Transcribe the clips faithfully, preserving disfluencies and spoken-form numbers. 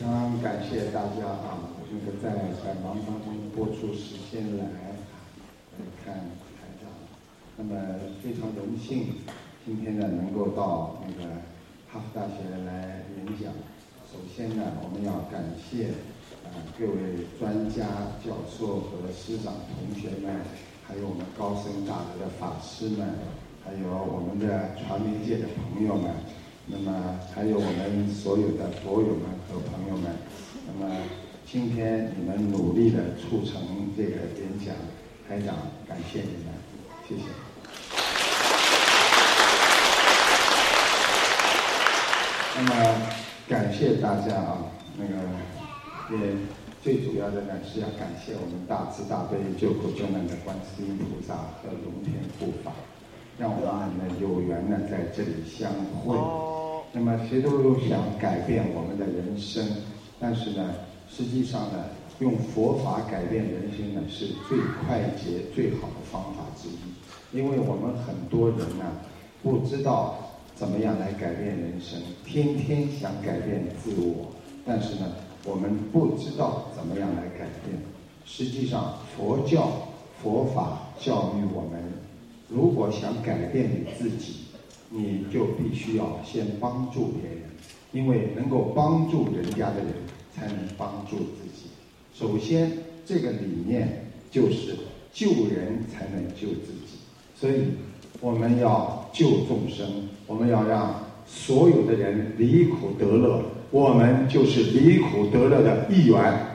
常感谢大家啊，这个在百忙当中拨出时间来来看台长。那么非常荣幸，今天呢能够到那个哈佛大学来演讲。首先呢，我们要感谢啊各位专家、教授和师长同学们，还有我们高僧大德的法师们，还有我们的传媒界的朋友们。那么还有我们所有的佛友们和朋友们，那么今天你们努力的促成这个演讲，台长感谢你们，谢谢。那么感谢大家啊，那个也最主要的呢是要感谢我们大慈大悲救苦救难的观世音菩萨和龙天护法，让我们呢有缘呢在这里相会。那么谁都想改变我们的人生，但是呢，实际上呢，用佛法改变人生呢是最快捷、最好的方法之一。因为我们很多人呢不知道怎么样来改变人生，天天想改变自我，但是呢，我们不知道怎么样来改变。实际上，佛教、佛法教育我们，如果想改变你自己，你就必须要先帮助别人，因为能够帮助人家的人才能帮助自己。首先，这个理念就是救人才能救自己，所以我们要救众生，我们要让所有的人离苦得乐，我们就是离苦得乐的一员。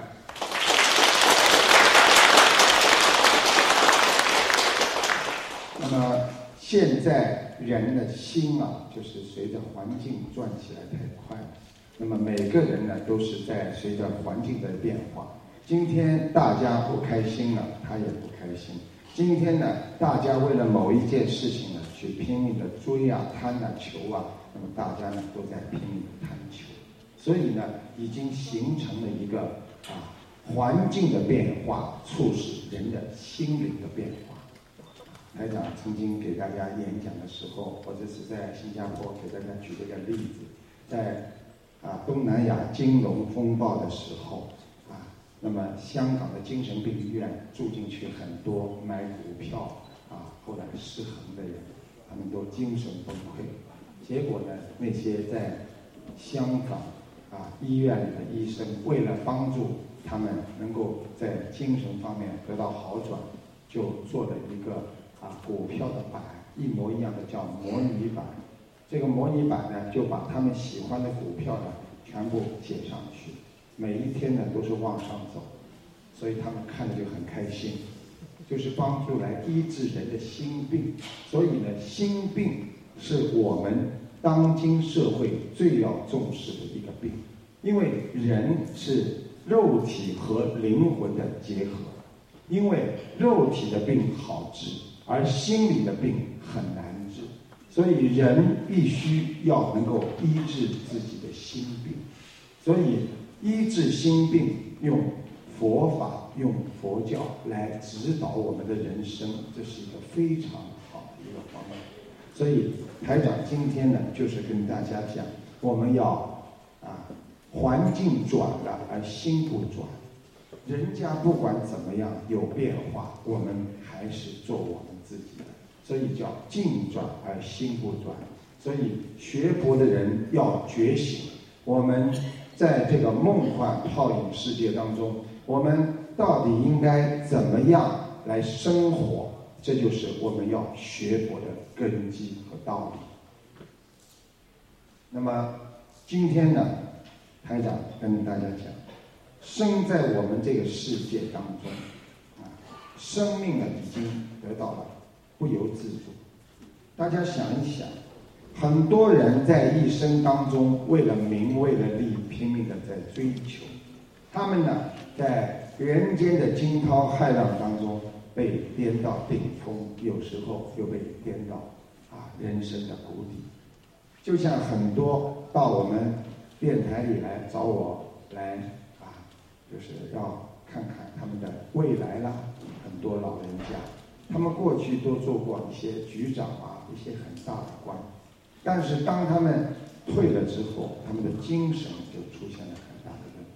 那么现在人的心啊，就是随着环境转起来太快了。那么每个人呢，都是在随着环境的变化。今天大家不开心了，他也不开心。今天呢，大家为了某一件事情呢，去拼命的追啊、贪啊、求啊，那么大家呢都在拼命的贪求。所以呢，已经形成了一个啊环境的变化，促使人的心灵的变化。台长曾经给大家演讲的时候，或者是在新加坡给大家举了一个例子，在啊东南亚金融风暴的时候啊，那么香港的精神病医院住进去很多买股票啊后来失衡的人，他们都精神崩溃。结果呢，那些在香港啊医院里的医生，为了帮助他们能够在精神方面得到好转，就做了一个啊，股票的板一模一样的叫模拟板，这个模拟板呢，就把他们喜欢的股票呢全部写上去，每一天呢都是往上走，所以他们看着就很开心，就是帮助来医治人的心病。所以呢，心病是我们当今社会最要重视的一个病，因为人是肉体和灵魂的结合，因为肉体的病好治，而心理的病很难治，所以人必须要能够医治自己的心病。所以医治心病，用佛法、用佛教来指导我们的人生，这是一个非常好的一个方面。所以台长今天呢，就是跟大家讲，我们要啊，环境转了，而心不转。人家不管怎么样有变化，我们还是做我们自己的，所以叫境转而心不转。所以学佛的人要觉醒，我们在这个梦幻泡影世界当中，我们到底应该怎么样来生活？这就是我们要学佛的根基和道理。那么今天呢，台长跟大家讲，生在我们这个世界当中，啊，生命呢已经得到了不由自主。大家想一想，很多人在一生当中为了名为了利拼命的在追求，他们呢在人间的惊涛骇浪当中被颠到顶峰，有时候又被颠到啊人生的谷底。就像很多到我们电台里来找我来啊，就是要看看他们的未来啦。很多老人家，他们过去都做过一些局长啊，一些很大的官，但是当他们退了之后，他们的精神就出现了很大的问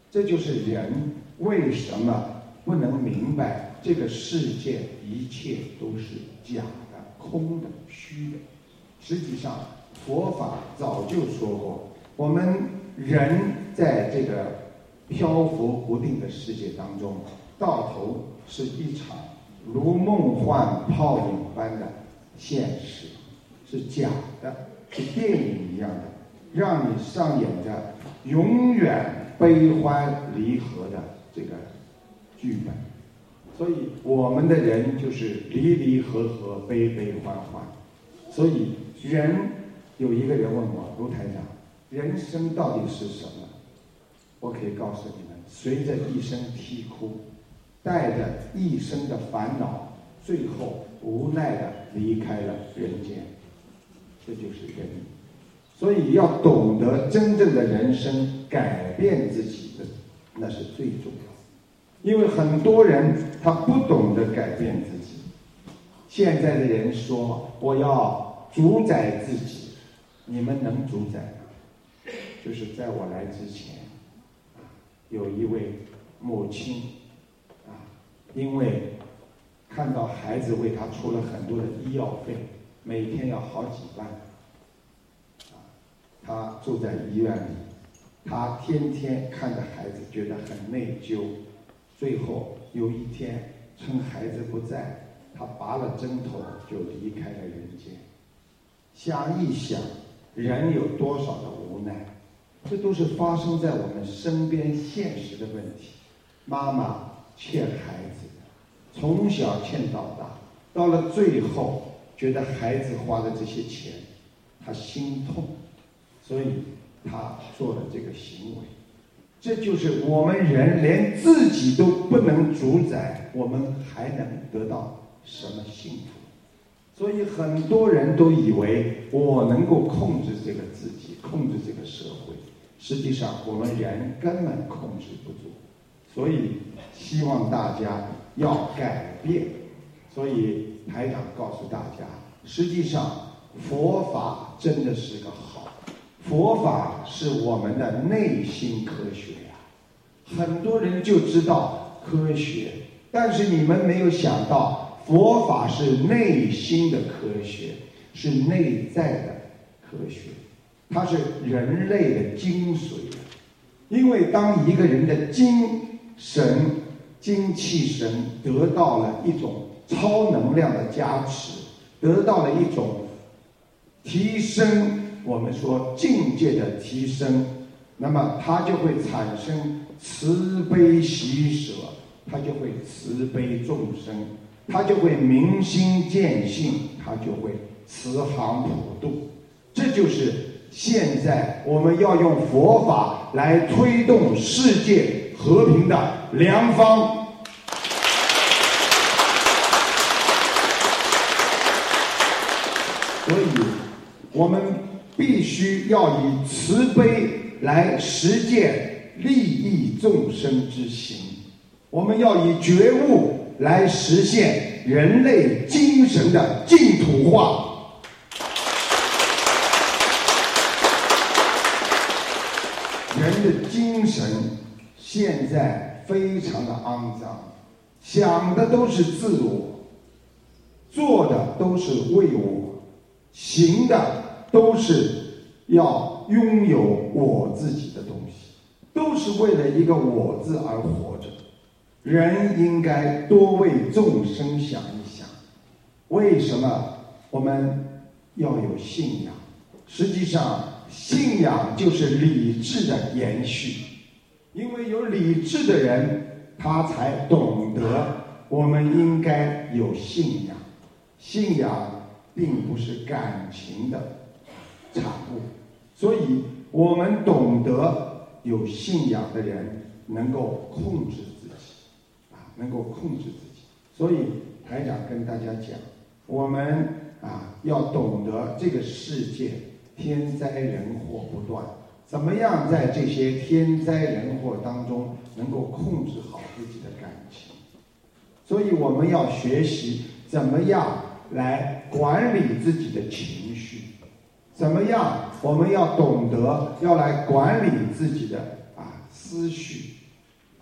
这就是人为什么不能明白这个世界一切都是假的、空的、虚的。实际上佛法早就说过，我们人在这个漂浮不定的世界当中，到头是一场如梦幻泡影般的现实，是假的，是电影一样的，让你上演着永远悲欢离合的这个剧本。所以我们的人就是离离合合、悲悲欢欢。所以人，有一个人问我，卢台长，人生到底是什么？我可以告诉你们，随着一声啼哭，带着一生的烦恼，最后无奈的离开了人间。这就是人。所以要懂得真正的人生，改变自己的，那是最重要的。因为很多人他不懂得改变自己。现在的人说我要主宰自己，你们能主宰吗？就是在我来之前，有一位母亲啊，因为看到孩子为他出了很多的医药费，每天要好几万，啊，他住在医院里，他天天看着孩子觉得很内疚，最后有一天趁孩子不在，他拔了针头就离开了人间。想一想，人有多少的无奈，这都是发生在我们身边现实的问题。妈妈欠孩子的，从小欠到大，到了最后觉得孩子花的这些钱他心痛，所以他做了这个行为。这就是我们人连自己都不能主宰，我们还能得到什么幸福？所以很多人都以为我能够控制这个自己，控制这个社会，实际上我们人根本控制不住。所以希望大家要改变。所以台长告诉大家，实际上佛法真的是个好，佛法是我们的内心科学呀。很多人就知道科学，但是你们没有想到，佛法是内心的科学，是内在的科学，它是人类的精髓。因为当一个人的精神、精气神得到了一种超能量的加持，得到了一种提升，我们说境界的提升，那么它就会产生慈悲喜舍，它就会慈悲众生，它就会明心见性，它就会慈航普度。这就是现在我们要用佛法来推动世界和平的良方。所以我们必须要以慈悲来实践利益众生之行，我们要以觉悟来实现人类精神的净土化。人的精神现在非常的肮脏，想的都是自我，做的都是为我，行的都是要拥有我自己的东西，都是为了一个我字而活着。人应该多为众生想一想，为什么我们要有信仰？实际上信仰就是理智的延续，因为有理智的人，他才懂得我们应该有信仰。信仰并不是感情的产物，所以我们懂得有信仰的人能够控制自己，啊，能够控制自己。所以台长跟大家讲，我们啊要懂得这个世界天灾人祸不断，怎么样在这些天灾人祸当中能够控制好自己的感情。所以我们要学习怎么样来管理自己的情绪，怎么样我们要懂得要来管理自己的啊思绪，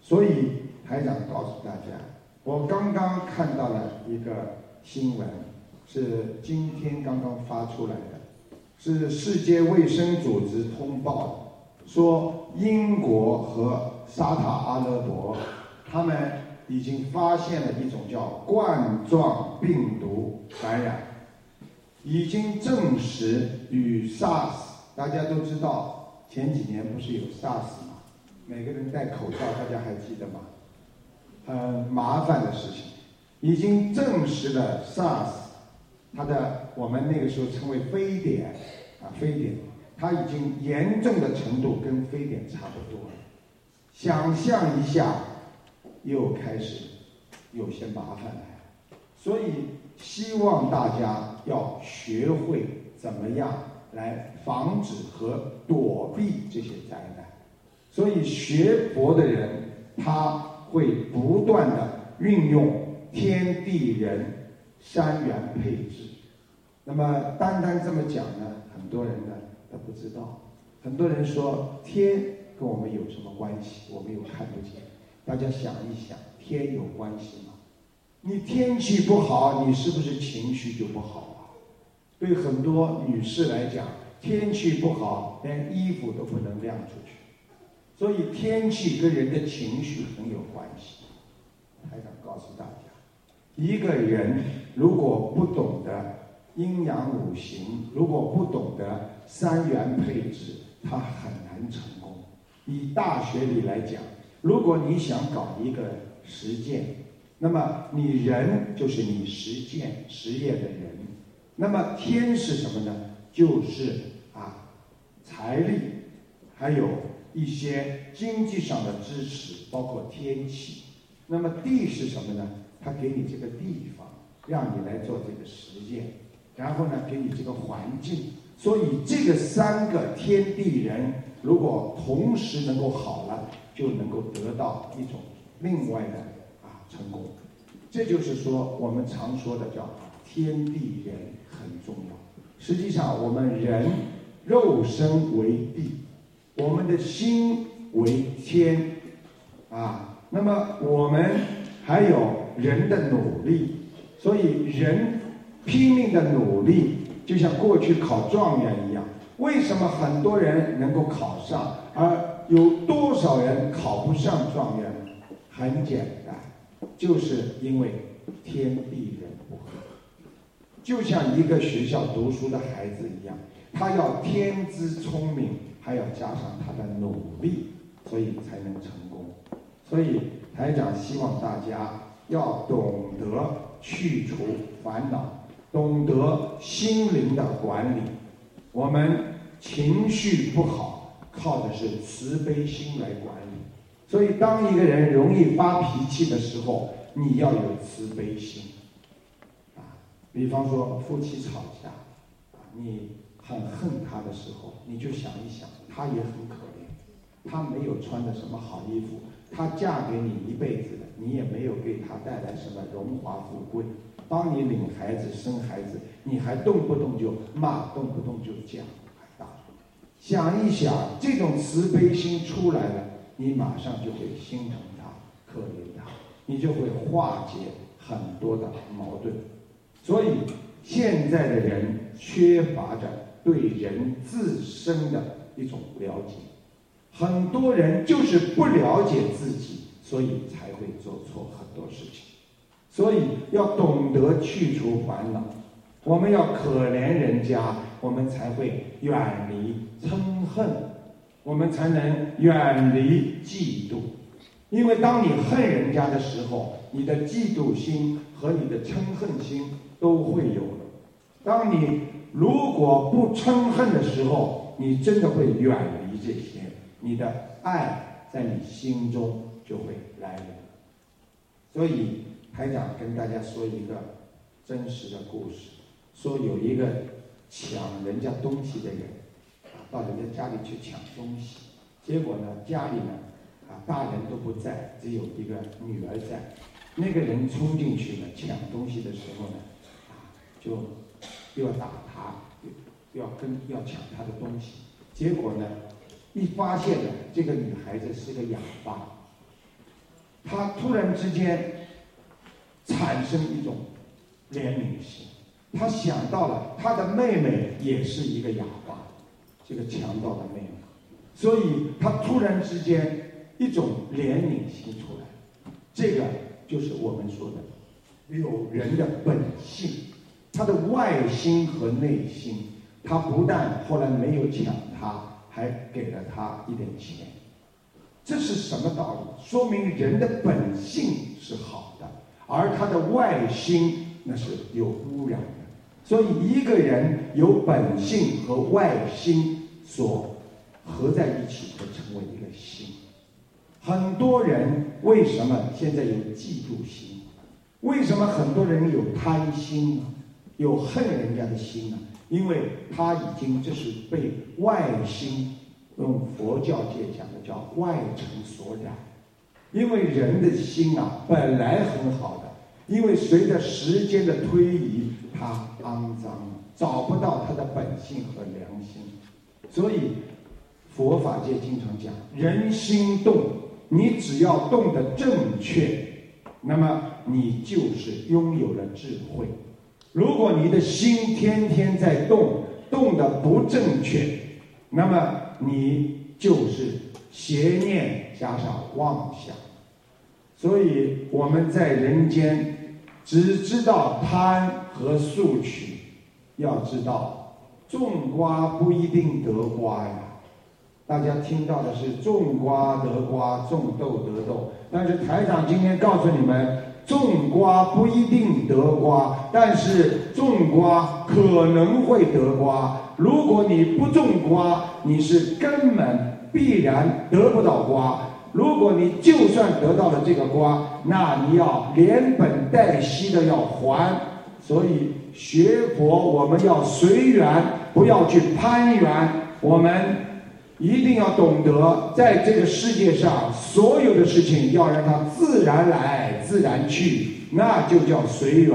所以台长告诉大家，我刚刚看到了一个新闻，是今天刚刚发出来的，是世界卫生组织通报的，说英国和沙特阿拉伯他们已经发现了一种叫冠状病毒感染，已经证实与 SARS， 大家都知道前几年不是有 SARS 吗？每个人戴口罩，大家还记得吗？很麻烦的事情，已经证实了 SARS， 它的我们那个时候称为非典啊，非典，它已经严重的程度跟非典差不多了。想象一下，又开始有些麻烦来了，所以希望大家要学会怎么样来防止和躲避这些灾难。所以学佛的人，他会不断的运用天地人三元配置。那么单单这么讲呢，很多人呢都不知道。很多人说天跟我们有什么关系？我们又看不见。大家想一想，天有关系吗？你天气不好，你是不是情绪就不好啊？对很多女士来讲，天气不好，连衣服都不能晾出去。所以天气跟人的情绪很有关系。台长告诉大家，一个人如果不懂得阴阳五行，如果不懂得三元配置，他很难成功。以大学里来讲，如果你想搞一个实践，那么你人就是你实践实业的人，那么天是什么呢？就是啊财力，还有一些经济上的支持，包括天气。那么地是什么呢？它给你这个地方，让你来做这个实践，然后呢给你这个环境。所以这个三个天地人如果同时能够好了，就能够得到一种另外的啊成功。这就是说我们常说的叫天地人很重要。实际上我们人肉身为地，我们的心为天啊，那么我们还有人的努力，所以人拼命的努力，就像过去考状元一样。为什么很多人能够考上，而有多少人考不上状元呢？很简单，就是因为天地人不合。就像一个学校读书的孩子一样，他要天资聪明，还要加上他的努力，所以才能成功。所以台长希望大家要懂得去除烦恼，懂得心灵的管理。我们情绪不好，靠的是慈悲心来管理。所以当一个人容易发脾气的时候，你要有慈悲心啊。比方说夫妻吵架啊，你很恨他的时候，你就想一想，他也很可怜，他没有穿的什么好衣服，他嫁给你一辈子了，你也没有给他带来什么荣华富贵，帮你领孩子生孩子，你还动不动就骂，动不动就讲，还打。想一想，这种慈悲心出来了，你马上就会心疼他，可怜他，你就会化解很多的矛盾。所以现在的人缺乏着对人自身的一种了解，很多人就是不了解自己，所以才会做错很多事情。所以要懂得去除烦恼，我们要可怜人家，我们才会远离嗔恨，我们才能远离嫉妒。因为当你恨人家的时候，你的嫉妒心和你的嗔恨心都会有了。当你如果不嗔恨的时候，你真的会远离这些，你的爱在你心中就会来临。所以台长跟大家说一个真实的故事，说有一个抢人家东西的人到人家家里去抢东西，结果呢家里呢啊大人都不在，只有一个女儿在。那个人冲进去呢抢东西的时候呢啊就又要打他，又要跟要抢他的东西，结果呢一发现呢这个女孩子是个哑巴， 他突然之间产生一种怜悯心，他想到了他的妹妹也是一个哑巴，这个强盗的妹妹，所以他突然之间一种怜悯心出来。这个就是我们说的有人的本性，他的外心和内心，他不但后来没有抢他，还给了他一点钱。这是什么道理？说明人的本性是好的，而他的外心那是有污染的。所以一个人有本性和外心所合在一起，就成为一个心。很多人为什么现在有嫉妒心？为什么很多人有贪心呢？有恨人家的心呢？因为他已经这是被外心，用佛教界讲的叫外尘所染。因为人的心啊本来很好的，因为随着时间的推移，它肮脏了，找不到它的本性和良心。所以佛法界经常讲人心动，你只要动得正确，那么你就是拥有了智慧。如果你的心天天在动，动得不正确，那么你就是邪念加上妄想。所以我们在人间只知道贪和速取，要知道种瓜不一定得瓜呀。大家听到的是种瓜得瓜，种豆得豆，但是台长今天告诉你们，种瓜不一定得瓜，但是种瓜可能会得瓜。如果你不种瓜，你是根本必然得不到瓜。如果你就算得到了这个瓜，那你要连本带息的要还。所以学佛我们要随缘，不要去攀缘。我们一定要懂得，在这个世界上所有的事情要让它自然来自然去，那就叫随缘。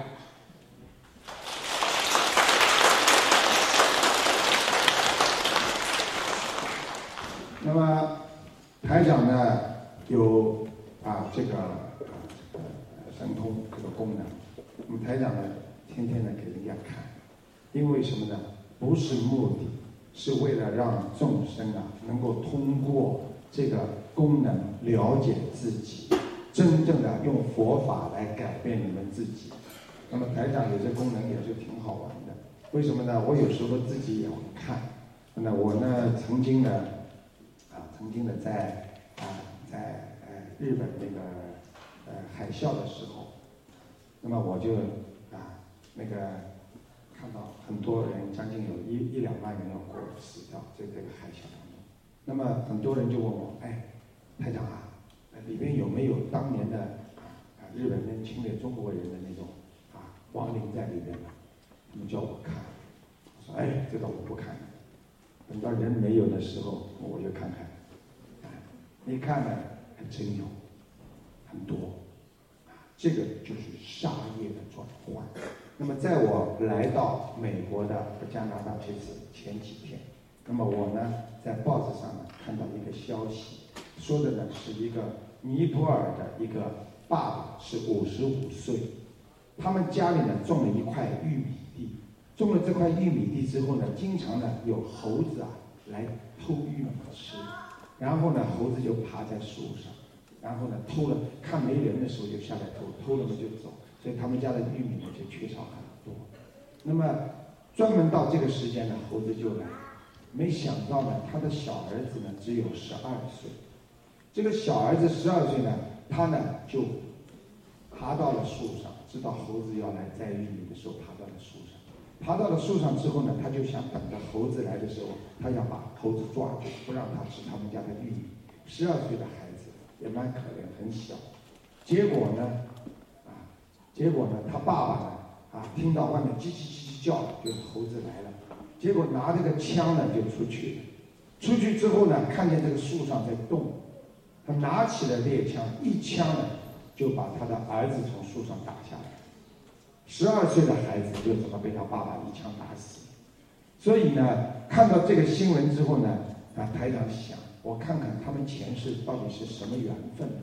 那么台长呢有啊这个呃神通这个功能，那么台长呢天天的给人家看，因为什么呢？不是目的，是为了让众生啊能够通过这个功能了解自己，真正的用佛法来改变你们自己。那么台长有这功能也是挺好玩的，为什么呢？我有时候自己也会看。那我呢曾经呢啊曾经呢在啊在呃日本那个呃海啸的时候，那么我就啊那个看到很多人，将近有一一两万人要过死掉在这个海啸当中。那么很多人就问我，哎，台长啊，里边有没有当年的啊日本人侵略中国人的那种啊亡灵在里边呢？他们叫我看，我说哎，这个我不看。等到人没有的时候，我就看看。啊，一看呢，还真有很多。这个就是杀业的转换。那么在我来到美国的加拿大这次前几天，那么我呢在报纸上呢看到一个消息，说的呢是一个尼泊尔的一个爸爸是五十五岁，他们家里呢种了一块玉米地，种了这块玉米地之后呢，经常呢有猴子啊来偷玉米吃，然后呢猴子就爬在树上。然后呢，偷了，看没人的时候就下来偷，偷了嘛就走，所以他们家的玉米呢就缺少很多。那么专门到这个时间呢，猴子就来，没想到呢，他的小儿子呢只有十二岁。这个小儿子十二岁呢，他呢就爬到了树上，知道猴子要来摘玉米的时候，爬到了树上。爬到了树上之后呢，他就想等着猴子来的时候，他要把猴子抓住，不让他吃他们家的玉米。十二岁的孩子。也蛮可怜，很小。结果呢，啊，结果呢，他爸爸呢，啊，听到外面叽叽叽叽叫，就是猴子来了。结果拿这个枪呢就出去了。出去之后呢，看见这个树上在动，他拿起了猎枪，一枪呢就把他的儿子从树上打下来。十二岁的孩子就这么被他爸爸一枪打死。所以呢，看到这个新闻之后呢，啊，台长想。我看看他们前世到底是什么缘分，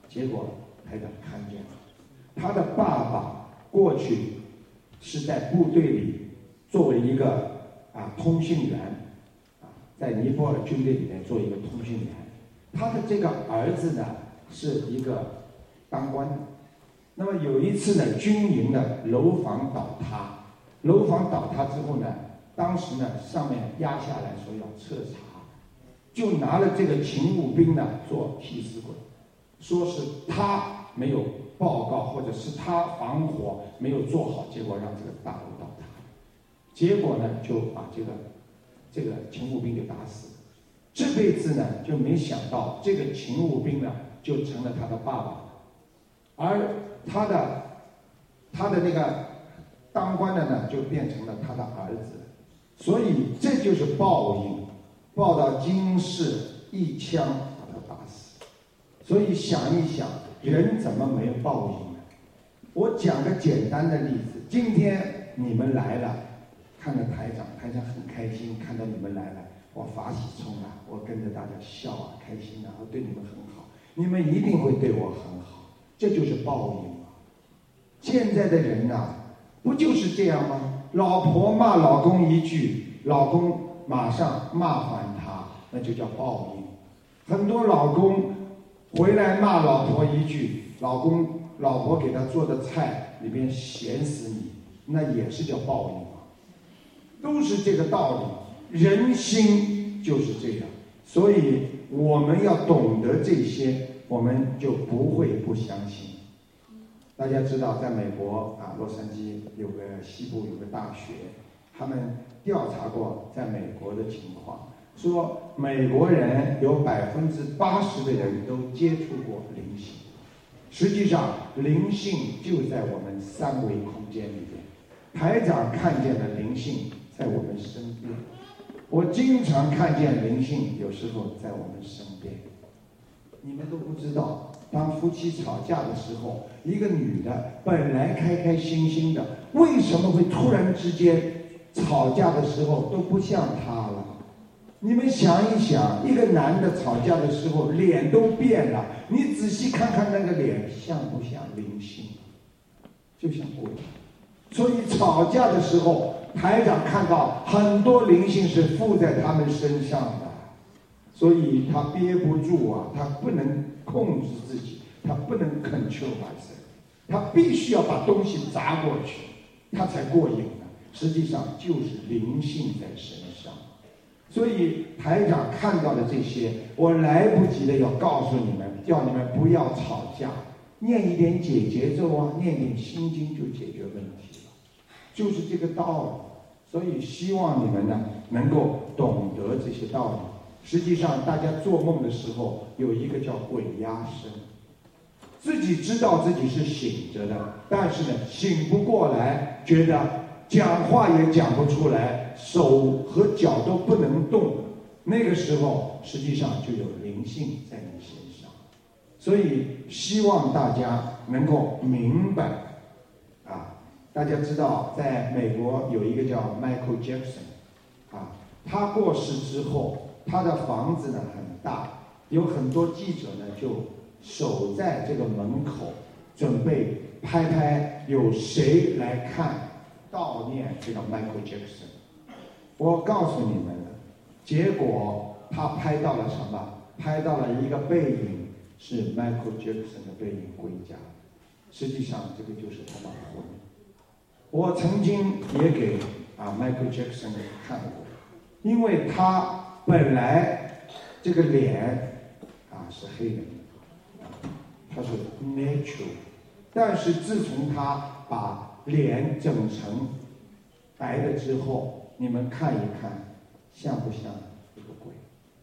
结果台长看见了，他的爸爸过去是在部队里作为一个啊通信员，啊，在尼泊尔军队里面做一个通信员。他的这个儿子呢是一个当官的。那么有一次呢，军营的楼房倒塌，楼房倒塌之后呢，当时呢上面压下来说要彻查，就拿了这个勤务兵呢做替死鬼，说是他没有报告，或者是他防火没有做好，结果让这个大楼倒塌，结果呢就把这个这个勤务兵给打死了。这辈子呢就没想到这个勤务兵呢就成了他的爸爸，而他的他的那个当官的呢就变成了他的儿子，所以这就是报应，报到今世一枪把他打死。所以想一想，人怎么没有报应呢？我讲个简单的例子，今天你们来了，看到台长，台长很开心，看到你们来了，我法喜充满，我跟着大家笑啊，开心啊，我对你们很好，你们一定会对我很好，这就是报应啊。现在的人呐、啊，不就是这样吗？老婆骂老公一句，老公马上骂还他，那就叫报应。很多老公回来骂老婆一句，老公老婆给他做的菜里边咸死你，那也是叫报应啊，都是这个道理。人心就是这样，所以我们要懂得这些，我们就不会不相信。大家知道，在美国啊，洛杉矶有个西部有个大学，他们调查过在美国的情况，说美国人有百分之八十的人都接触过灵性。实际上，灵性就在我们三维空间里面。台长看见了灵性在我们身边，我经常看见灵性，有时候在我们身边。你们都不知道，当夫妻吵架的时候，一个女的本来开开心心的，为什么会突然之间吵架的时候都不像她了？你们想一想，一个男的吵架的时候脸都变了，你仔细看看那个脸像不像灵性？就像鬼。所以吵架的时候，台长看到很多灵性是附在他们身上的，所以他憋不住啊，他不能控制自己，他不能 control myself， 他必须要把东西砸过去，他才过瘾呢。实际上就是灵性在身上。所以台长看到的这些，我来不及的要告诉你们，叫你们不要吵架，念一点解结咒啊，念点心经就解决问题了，就是这个道理。所以希望你们呢能够懂得这些道理。实际上大家做梦的时候有一个叫鬼压身，自己知道自己是醒着的，但是呢醒不过来，觉得讲话也讲不出来，手和脚都不能动，那个时候实际上就有灵性在你身上。所以希望大家能够明白啊。大家知道在美国有一个叫 Michael Jackson 啊，他过世之后，他的房子呢很大，有很多记者呢就守在这个门口，准备拍拍有谁来看悼念这个 Michael Jackson。我告诉你们了，结果他拍到了什么？拍到了一个背影，是 Michael Jackson 的背影归家。实际上这个就是他的魂。我曾经也给啊 Michael Jackson 看过，因为他本来这个脸啊是黑人的，啊、他是 natural， 但是自从他把脸整成白的之后，你们看一看，像不像一个鬼？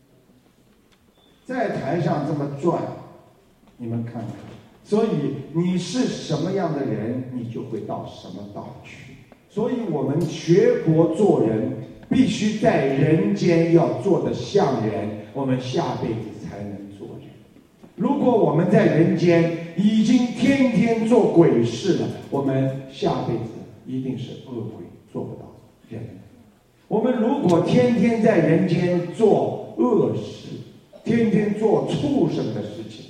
在台上这么转，你们看看。所以你是什么样的人，你就会到什么道去。所以我们学佛做人，必须在人间要做得像人，我们下辈子才能做人。如果我们在人间已经天天做鬼事了，我们下辈子一定是恶鬼，做不到人。我们如果天天在人间做恶事，天天做畜生的事情，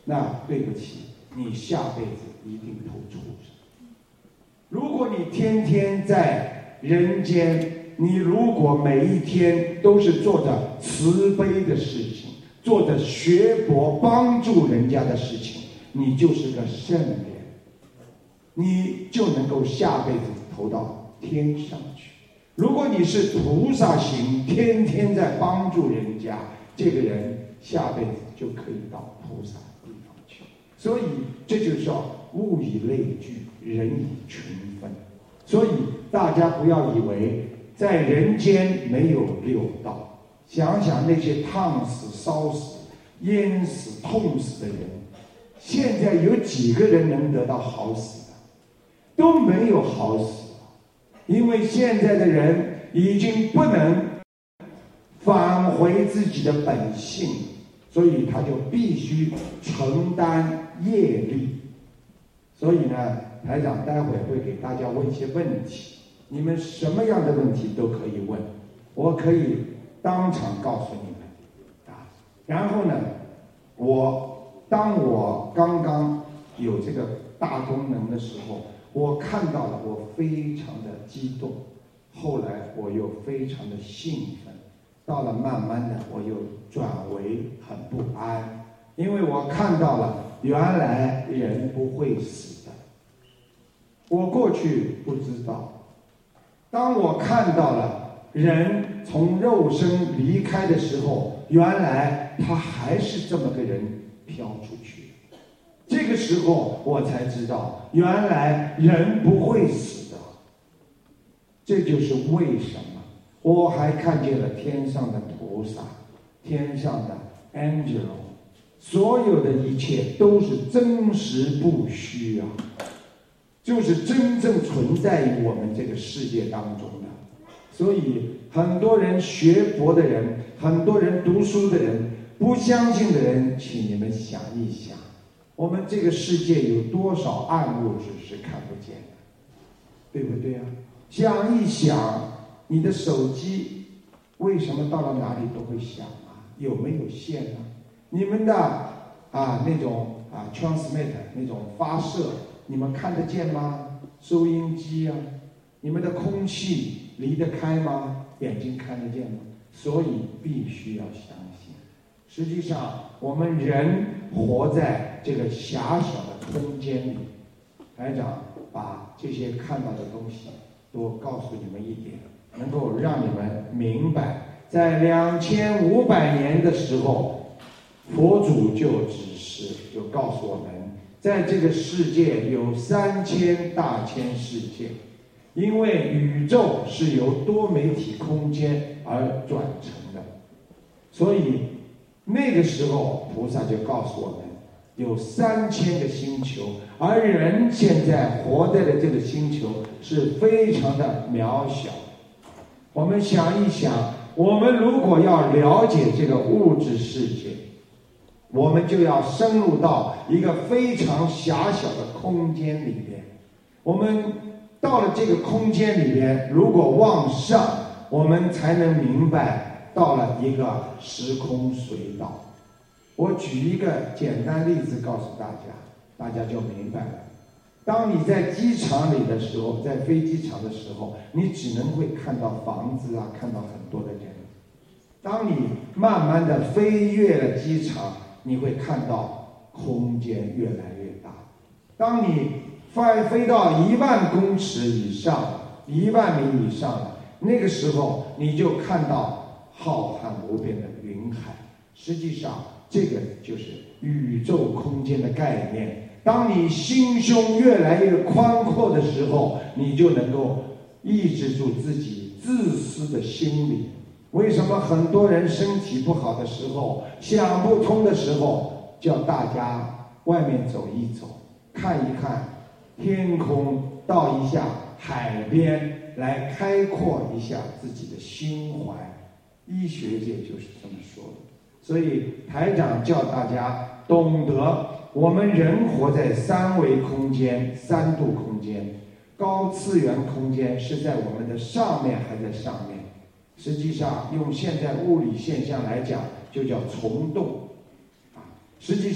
那对不起，你下辈子一定投畜生。如果你天天在人间，你如果每一天都是做着慈悲的事情，做着学佛帮助人家的事情，你就是个圣人，你就能够下辈子投到天上去。如果你是菩萨行，天天在帮助人家，这个人下辈子就可以到菩萨地方去。所以这就叫物以类聚，人以群分。所以大家不要以为在人间没有六道，想想那些烫死、烧死、淹死、痛死的人，现在有几个人能得到好死的？都没有好死，因为现在的人已经不能返回自己的本性，所以他就必须承担业力。所以呢，台长待会会给大家问一些问题，你们什么样的问题都可以问，我可以当场告诉你们啊。然后呢，我当我刚刚有这个大功能的时候，我看到了，我非常的激动，后来我又非常的兴奋，到了慢慢的我又转为很不安，因为我看到了原来人不会死的，我过去不知道。当我看到了人从肉身离开的时候，原来他还是这么个人飘出去，这个时候我才知道原来人不会死的。这就是为什么我还看见了天上的菩萨，天上的 angel， 所有的一切都是真实不虚啊，就是真正存在于我们这个世界当中的。所以很多人学佛的人，很多人读书的人，不相信的人，请你们想一想，我们这个世界有多少暗物质是看不见的，对不对啊？想一想，你的手机为什么到了哪里都会响啊？有没有线啊？你们的啊那种啊 transmit 那种发射，你们看得见吗？收音机啊，你们的空气离得开吗？眼睛看得见吗？所以必须要相信。实际上，我们人活在这个狭小的空间里，台长把这些看到的东西多告诉你们一点，能够让你们明白，在两千五百年的时候，佛祖就指示，就告诉我们，在这个世界有三千大千世界，因为宇宙是由多媒体空间而转成的，所以那个时候菩萨就告诉我们，有三千个星球，而人现在活在的这个星球是非常的渺小。我们想一想，我们如果要了解这个物质世界，我们就要深入到一个非常狭小的空间里边。我们到了这个空间里边，如果往上，我们才能明白到了一个时空隧道。我举一个简单例子告诉大家，大家就明白了。当你在机场里的时候，在飞机场的时候，你只能会看到房子啊，看到很多的人。当你慢慢的飞越了机场，你会看到空间越来越大。当你飞飞到一万公尺以上，一万米以上了，那个时候你就看到浩瀚无边的云海。实际上，这个就是宇宙空间的概念。当你心胸越来越宽阔的时候，你就能够抑制住自己自私的心理。为什么很多人身体不好的时候，想不通的时候，叫大家外面走一走，看一看天空，到一下海边，来开阔一下自己的心怀。医学界就是这么说的。所以台长叫大家懂得，我们人活在三维空间、三度空间，高次元空间是在我们的上面还在上面。实际上用现在物理现象来讲，就叫虫洞啊。实际上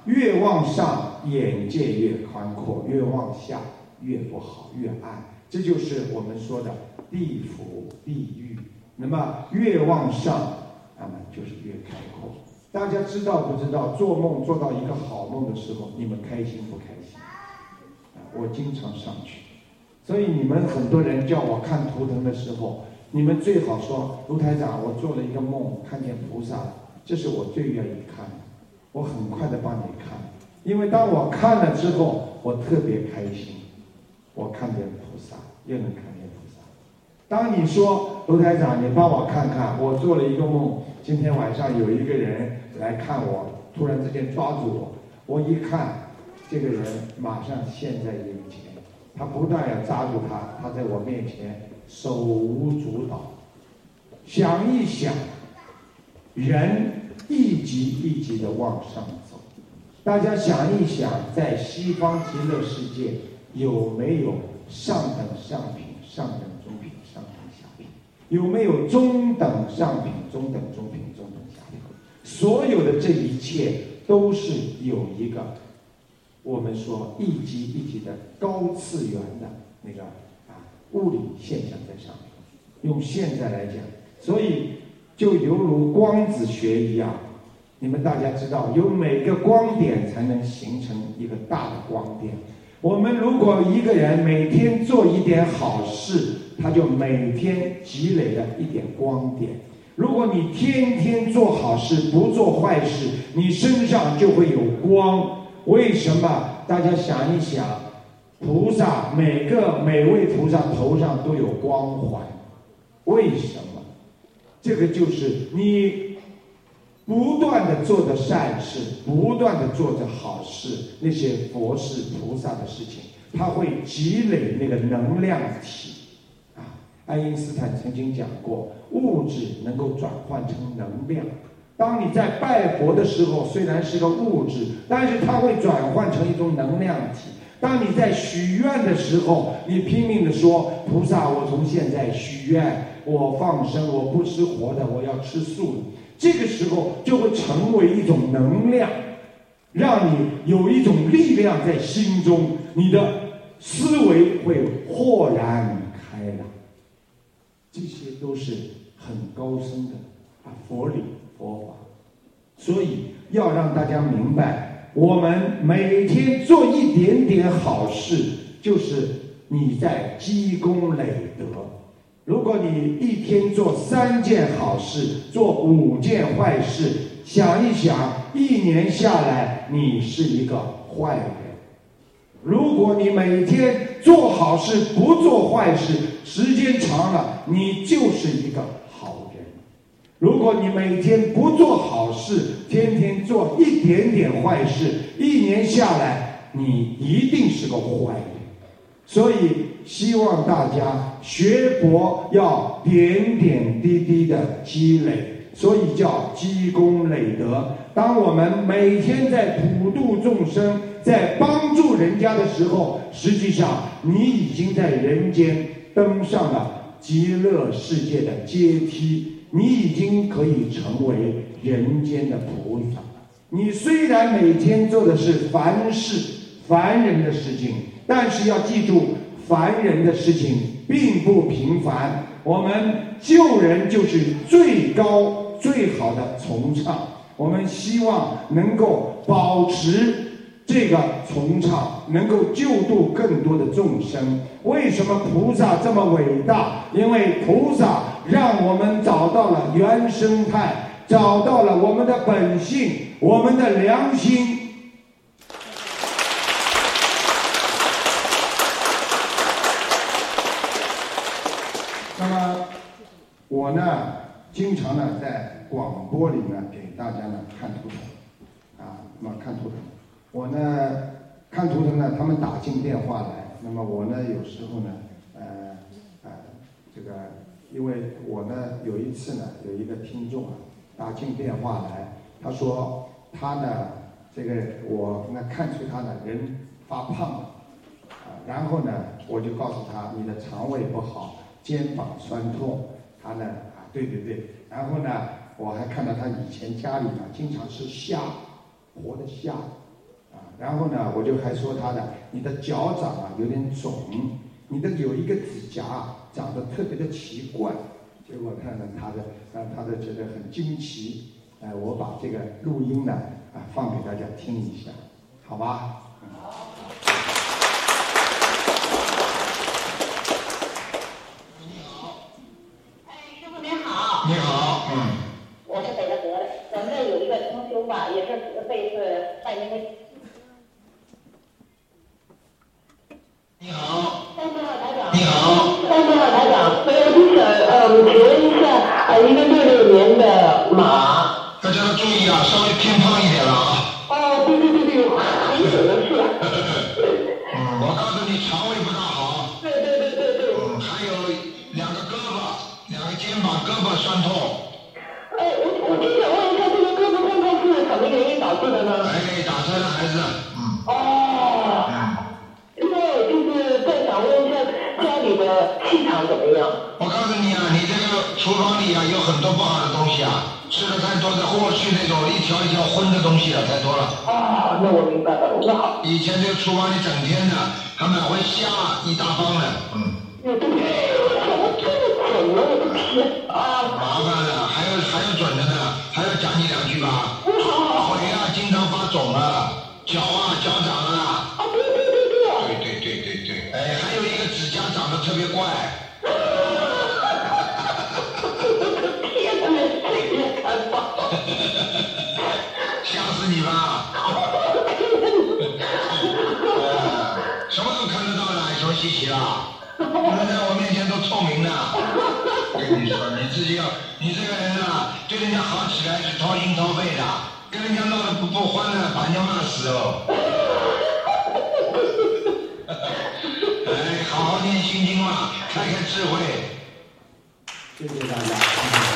越往上眼界越宽阔，越往下越不好，越暗。这就是我们说的地府地狱。那么越往上，那么就是越开阔。大家知道不知道，做梦做到一个好梦的时候，你们开心不开心？啊，我经常上去。所以你们很多人叫我看图腾的时候，你们最好说，卢台长，我做了一个梦，看见菩萨，这是我最愿意看的，我很快的帮你看，因为当我看了之后，我特别开心，我看见菩萨，又能看见菩萨。当你说卢台长，你帮我看看，我做了一个梦，今天晚上有一个人来看我，突然之间抓住我，我一看，这个人马上现在眼前。他不但要抓住他，他在我面前手舞足蹈。想一想，人一级一级的往上走。大家想一想，在西方极乐世界有没有上等上品、上等中品、上等下品？有没有中等上品、中等中品、中等下品？所有的这一切都是有一个。我们说一级一级的高次元的那个啊物理现象在上面，用现在来讲，所以就犹如光子学一样，你们大家知道，有每个光点才能形成一个大的光点。我们如果一个人每天做一点好事，他就每天积累了一点光点。如果你天天做好事，不做坏事，你身上就会有光。为什么？大家想一想，菩萨每个每位菩萨头上都有光环，为什么？这个就是你不断的做着善事，不断的做着好事，那些佛事菩萨的事情，它会积累那个能量体啊。爱因斯坦曾经讲过，物质能够转换成能量。当你在拜佛的时候，虽然是个物质，但是它会转换成一种能量体。当你在许愿的时候，你拼命的说，菩萨，我从现在许愿，我放生，我不吃活的，我要吃素了。这个时候就会成为一种能量，让你有一种力量在心中，你的思维会豁然开朗。这些都是很高深的啊佛理。佛法，所以要让大家明白，我们每天做一点点好事，就是你在积功累德。如果你一天做三件好事，做五件坏事，想一想，一年下来，你是一个坏人。如果你每天做好事，不做坏事，时间长了，你就是一个好人。如果你每天不做好事，天天做一点点坏事，一年下来，你一定是个坏人。所以希望大家学佛要点点滴滴的积累，所以叫积功累德。当我们每天在普度众生，在帮助人家的时候，实际上你已经在人间登上了极乐世界的阶梯，你已经可以成为人间的菩萨。你虽然每天做的是凡事凡人的事情，但是要记住，凡人的事情并不平凡。我们救人就是最高最好的崇唱，我们希望能够保持这个崇唱，能够救度更多的众生。为什么菩萨这么伟大？因为菩萨让我们找到了原生态，找到了我们的本性，我们的良心。那么我呢，经常呢在广播里呢给大家呢看图腾，啊，那么看图腾，我呢看图腾呢，他们打进电话来，那么我呢有时候呢，呃呃，这个因为我呢有一次呢有一个听众啊打进电话来，他说他呢这个我呢看出他呢人发胖了，啊，然后呢我就告诉他你的肠胃不好。肩膀酸痛，他呢啊，对对对，然后呢，我还看到他以前家里呢经常吃虾，活的虾， 然后呢，我就还说他的，你的脚掌啊有点肿，你的有一个指甲长得特别的奇怪。结果看了他的，让他的觉得很惊奇。哎，我把这个录音呢啊放给大家听一下，好吧？ 你好。哎，师傅您好。 你好，嗯。 我是北戴河的，咱们这有一个装修吧，也是这次拜您的。 你好。 三十二台长。 你好。 三十二台长，没有就想嗯请问一下，呃，一个六六年的马。 大家要注意啊，稍微偏胖一点了啊。 哦，对对对对，很准的是。 嗯，我告诉你，肠胃不大好。 对对对对对。 嗯，还有两个胳膊、两个肩膀、胳膊酸痛。 哎，我我就想问一下，这个胳膊酸痛是什么原因导致的呢？ 哎，打车的孩子，嗯。 哦。 嗯。 另外就是再想问一下家里的气场怎么样？ 我告诉你啊，你这个厨房里啊有很多不好的东西啊。吃的太多的，过去那种一条一条荤的东西啊，太多了。 啊，那我明白了，那好。 以前这个厨房里整天的，还买回虾一大帮的，嗯。 对对对，怎么这么准呢？我的天啊！ 麻烦了，还有还有准的呢，还要讲你两句吧。 嗯，好好好。 腿啊，经常发肿了，脚啊，脚长啊。 啊，对对对对。 对对对对对。哎，还有一个指甲长得特别怪。 天哪，这也看到。 吓死你吧！呃，什么都看得到的，有什么稀奇啦？你们在我面前都透明的。我跟你说，你自己要，你这个人啊，对人家好起来是掏心掏肺的，跟人家闹得不不欢的，把人家骂死哦。哎，好好念心经嘛，开开智慧。 谢谢大家。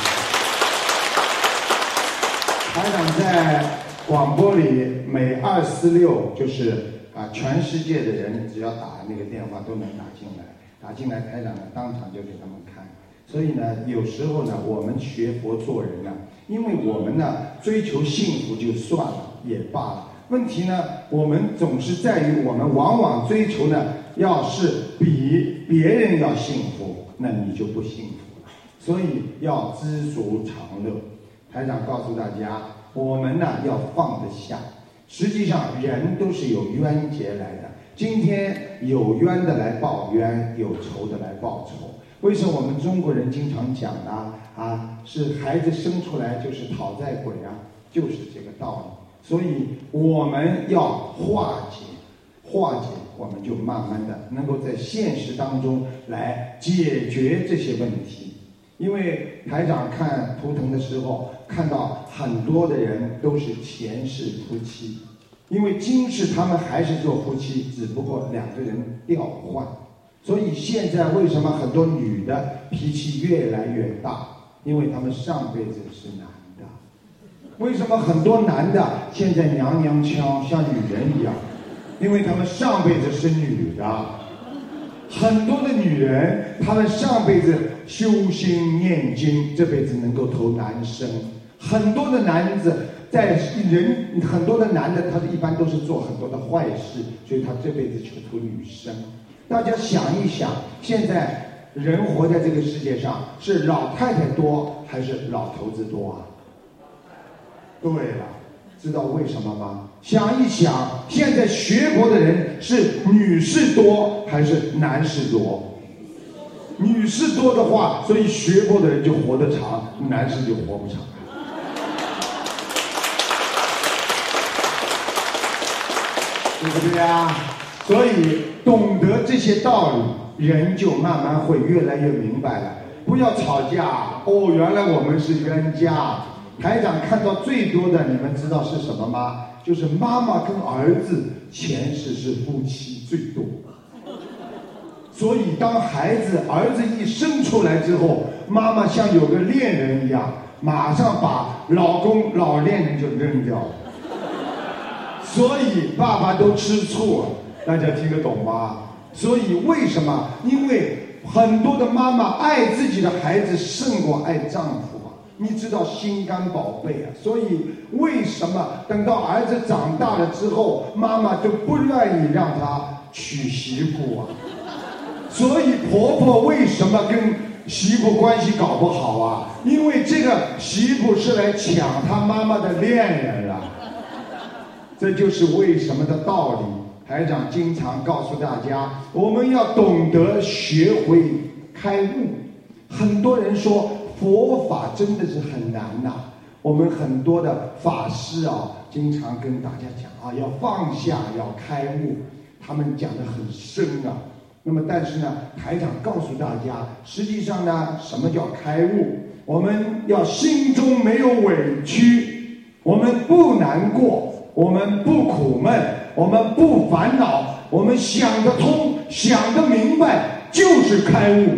台长在广播里每二四六就是啊，全世界的人只要打那个电话都能打进来，打进来台长呢当场就给他们看。所以呢，有时候呢，我们学佛做人呢，因为我们呢追求幸福就算了也罢了，问题呢，我们总是在于我们往往追求呢，要是比别人要幸福，那你就不幸福了。所以要知足常乐。台长告诉大家，我们呢要放得下。实际上，人都是有冤结来的。今天有冤的来报冤，有仇的来报仇。为什么我们中国人经常讲呢？啊，是孩子生出来就是讨债鬼啊，就是这个道理。所以我们要化解，化解，我们就慢慢的能够在现实当中来解决这些问题。因为台长看图腾的时候，看到很多的人都是前世夫妻，因为今世他们还是做夫妻，只不过两个人调换。所以现在为什么很多女的脾气越来越大？因为他们上辈子是男的。为什么很多男的现在娘娘腔像女人一样？因为他们上辈子是女的。很多的女人，她们上辈子修心念经，这辈子能够投男生。很多的男子在人，很多的男的，他一般都是做很多的坏事，所以他这辈子求投女生。大家想一想，现在人活在这个世界上，是老太太多还是老头子多啊？对了，知道为什么吗？想一想，现在学佛的人是女士多还是男士多？女士多的话，所以学佛的人就活得长，男士就活不长。对不对啊？所以懂得这些道理，人就慢慢会越来越明白了。不要吵架哦，原来我们是冤家。台长看到最多的，你们知道是什么吗？就是妈妈跟儿子前世是夫妻最多。所以当孩子儿子一生出来之后，妈妈像有个恋人一样，马上把老公老恋人就扔掉了。所以爸爸都吃醋了，大家听得懂吗？所以为什么？因为很多的妈妈爱自己的孩子胜过爱丈夫啊。 你知道心肝宝贝啊，所以为什么等到儿子长大了之后，妈妈就不愿意让他娶媳妇啊？所以婆婆为什么跟媳妇关系搞不好啊？因为这个媳妇是来抢她妈妈的恋人啊，这就是为什么的道理。台长经常告诉大家，我们要懂得学会开悟。很多人说佛法真的是很难呐、啊，我们很多的法师啊，经常跟大家讲啊，要放下，要开悟，他们讲得很深啊。那么但是呢，台长告诉大家，实际上呢，什么叫开悟？我们要心中没有委屈，我们不难过，我们不苦闷，我们不烦恼，我们想得通，想得明白，就是开悟。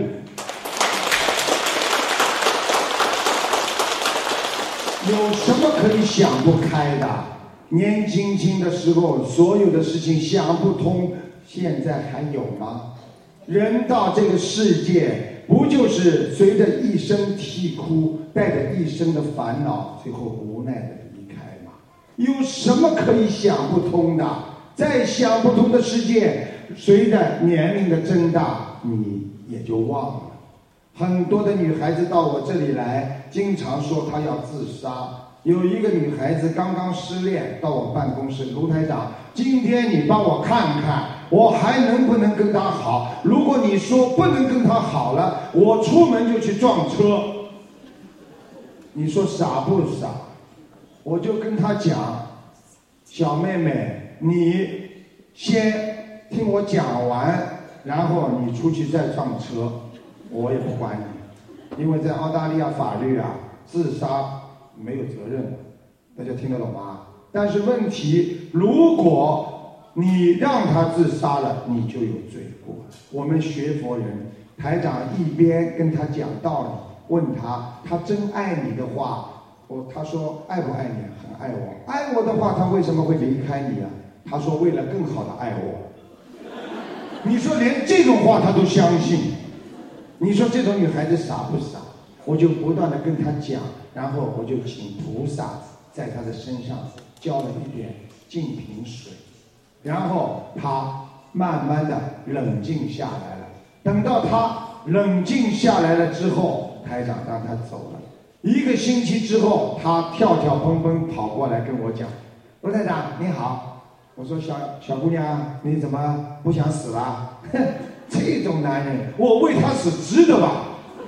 有什么可以想不开的？年轻轻的时候，所有的事情想不通，现在还有吗？人到这个世界，不就是随着一身啼哭，带着一身的烦恼，最后无奈的离开吗？有什么可以想不通的？再想不通的世界，随着年龄的增大，你也就忘了。很多的女孩子到我这里来，经常说她要自杀。有一个女孩子刚刚失恋，到我办公室，卢台长，今天你帮我看看，我还能不能跟她好？如果你说不能跟她好了，我出门就去撞车。你说傻不傻？我就跟她讲，小妹妹，你先听我讲完，然后你出去再撞车，我也不管你，因为在澳大利亚法律啊，自杀没有责任，大家听得懂吗？但是问题，如果你让他自杀了，你就有罪过。我们学佛人，台长一边跟他讲道理，问他，他真爱你的话，我他说爱不爱你？很爱我。爱我的话，他为什么会离开你啊？他说为了更好的爱我。你说连这种话他都相信，你说这种女孩子傻不傻？我就不断的跟她讲，然后我就请菩萨在她的身上浇了一点净瓶水，然后她慢慢的冷静下来了。等到她冷静下来了之后，台长让她走了。一个星期之后，她跳跳蹦蹦跑过来跟我讲：“罗台长你好。”我说小小姑娘，你怎么不想死了？哼，这种男人，我为他死值得吧？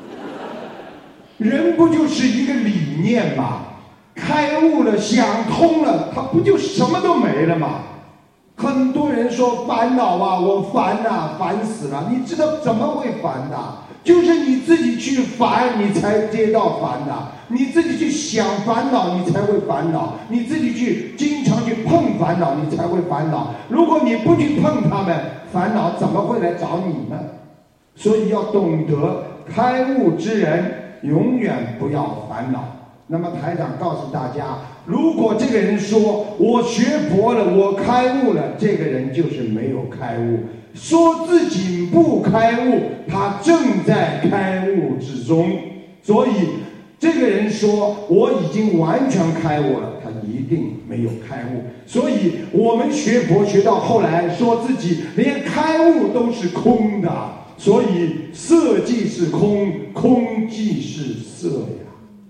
人不就是一个理念吗？开悟了，想通了，他不就什么都没了吗？很多人说烦恼啊，我烦呐、啊，烦死了。你知道怎么会烦的？就是你自己去烦，你才接到烦的。你自己去想烦恼，你才会烦恼；你自己去经常去碰烦恼，你才会烦恼。如果你不去碰他们，烦恼怎么会来找你呢？所以要懂得开悟之人，永远不要烦恼。那么台长告诉大家，如果这个人说我学佛了，我开悟了，这个人就是没有开悟。说自己不开悟，他正在开悟之中。所以这个人说我已经完全开悟了，他一定没有开悟。所以我们学佛学到后来，说自己连开悟都是空的。所以色即是空，空即是色呀。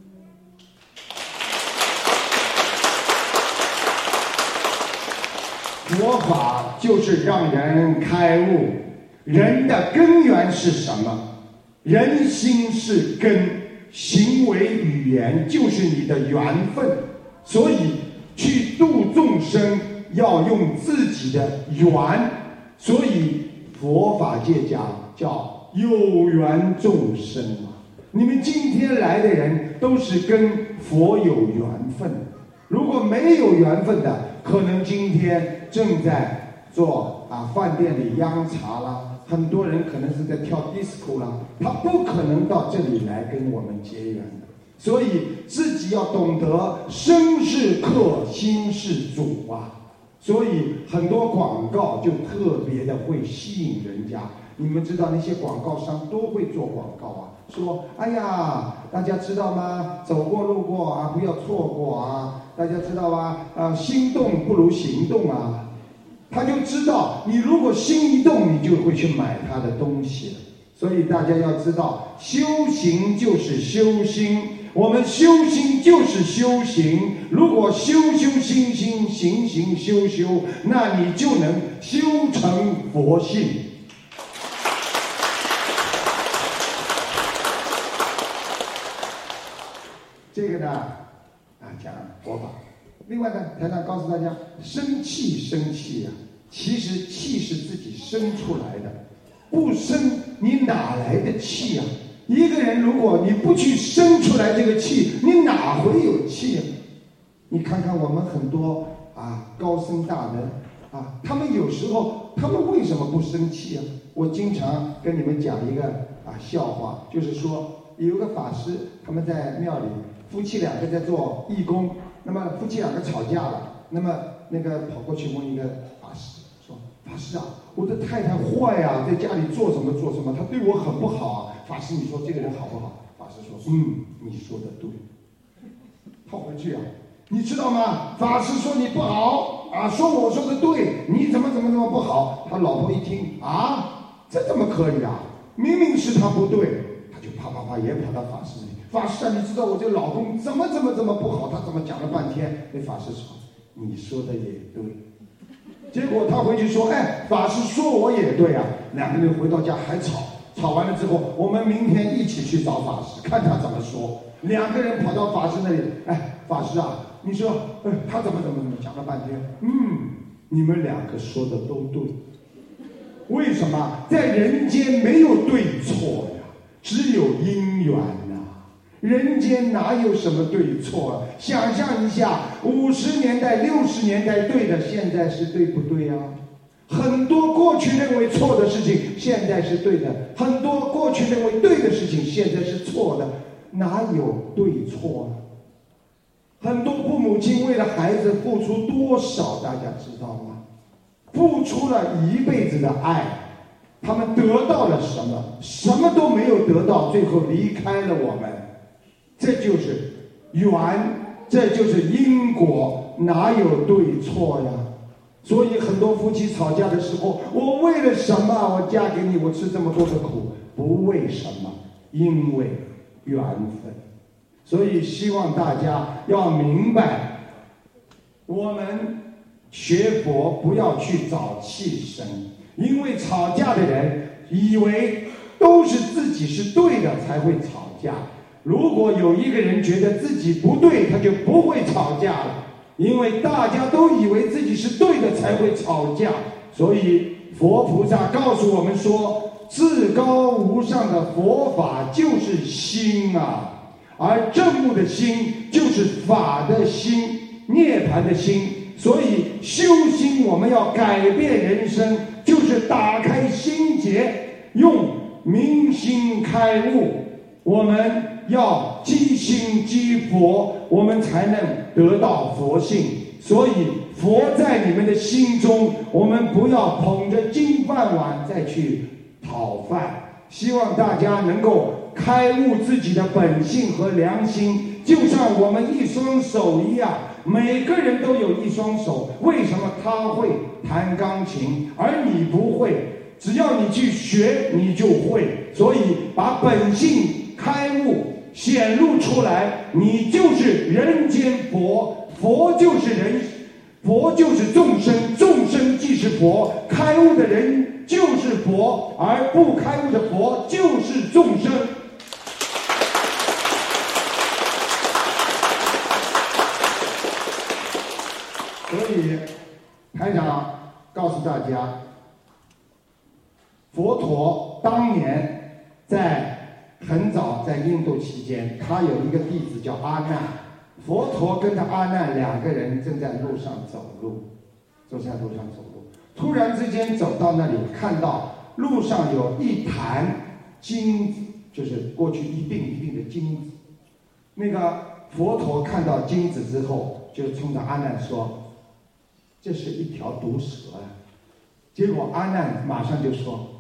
佛法就是让人开悟。人的根源是什么？人心是根，行为语言就是你的缘分。所以去度众生要用自己的缘。所以佛法界讲叫有缘众生啊。你们今天来的人都是跟佛有缘分，如果没有缘分的，可能今天正在做啊饭店里央茶啦，很多人可能是在跳 disco 啦，他不可能到这里来跟我们结缘的。所以自己要懂得身是客，心是主啊。所以很多广告就特别的会吸引人家， 你们知道那些广告商多会做广告啊，说哎呀，大家知道吗？走过路过啊，不要错过啊，大家知道吧？啊，心动不如行动啊。他就知道你如果心一动，你就会去买他的东西了。所以大家要知道，修行就是修心，我们修心就是修行。如果修修心心，行行修修，那你就能修成佛性。这个呢，啊讲佛法。另外呢，台长告诉大家，生气生气啊，其实气是自己生出来的，不生你哪来的气啊？一个人如果你不去生出来这个气，你哪会有气啊？你看看我们很多啊高僧大德啊，他们有时候他们为什么不生气啊？我经常跟你们讲一个啊笑话，就是说有个法师，他们在庙里，夫妻两个在做义工。那么夫妻两个吵架了，那么那个跑过去问一个法师说：“法师啊，我的太太坏呀、啊，在家里做什么做什么，她对我很不好啊。法师，你说这个人好不好？”法师说：“嗯，你说的对。”跑回去啊，你知道吗？法师说你不好啊，说我说的对，你怎么怎么怎么不好？他老婆一听啊，这怎么可以啊？明明是他不对，他就啪啪啪也跑到法师那里。法师啊，你知道我这老公怎么怎么怎么不好？他怎么讲了半天？那法师说：“你说的也对。”结果他回去说：“哎，法师说我也对啊。”两个人回到家还吵，吵完了之后，我们明天一起去找法师，看他怎么说。两个人跑到法师那里，哎，法师啊，你说，哎，他怎么怎么怎么讲了半天？嗯，你们两个说的都对。为什么？在人间没有对错呀，只有因缘呐。人间哪有什么对错啊？想象一下，五十年代、六十年代对的，现在是对不对啊？很多过去认为错的事情，现在是对的；很多过去认为对的事情，现在是错的。哪有对错啊？很多父母亲为了孩子付出多少，大家知道吗？付出了一辈子的爱，他们得到了什么？什么都没有得到，最后离开了我们。这就是缘，这就是因果，哪有对错呀？所以很多夫妻吵架的时候，我为了什么我嫁给你，我吃这么多的苦？不为什么，因为缘分。所以希望大家要明白，我们学佛不要去找气生，因为吵架的人以为都是自己是对的才会吵架。如果有一个人觉得自己不对，他就不会吵架了，因为大家都以为自己是对的才会吵架。所以佛菩萨告诉我们说，至高无上的佛法就是心啊，而正悟的心就是法的心，涅槃的心。所以修心我们要改变人生，就是打开心结，用明心开悟。我们要积心积佛，我们才能得到佛性。所以佛在你们的心中，我们不要捧着金饭碗再去讨饭。希望大家能够开悟自己的本性和良心，就像我们一双手一样，每个人都有一双手。为什么他会弹钢琴，而你不会？只要你去学，你就会。所以把本性开悟显露出来，你就是人间佛，佛就是人，佛就是众生，众生即是佛。开悟的人就是佛，而不开悟的佛就是众生。所以台长告诉大家，佛陀当年在很早在印度期间，他有一个弟子叫阿难。佛陀跟着阿难两个人正在路上走路，正在路上走路，突然之间走到那里，看到路上有一坛金子，就是过去一锭一锭的金子。那个佛陀看到金子之后，就冲着阿难说：“这是一条毒蛇啊！”结果阿难马上就说：“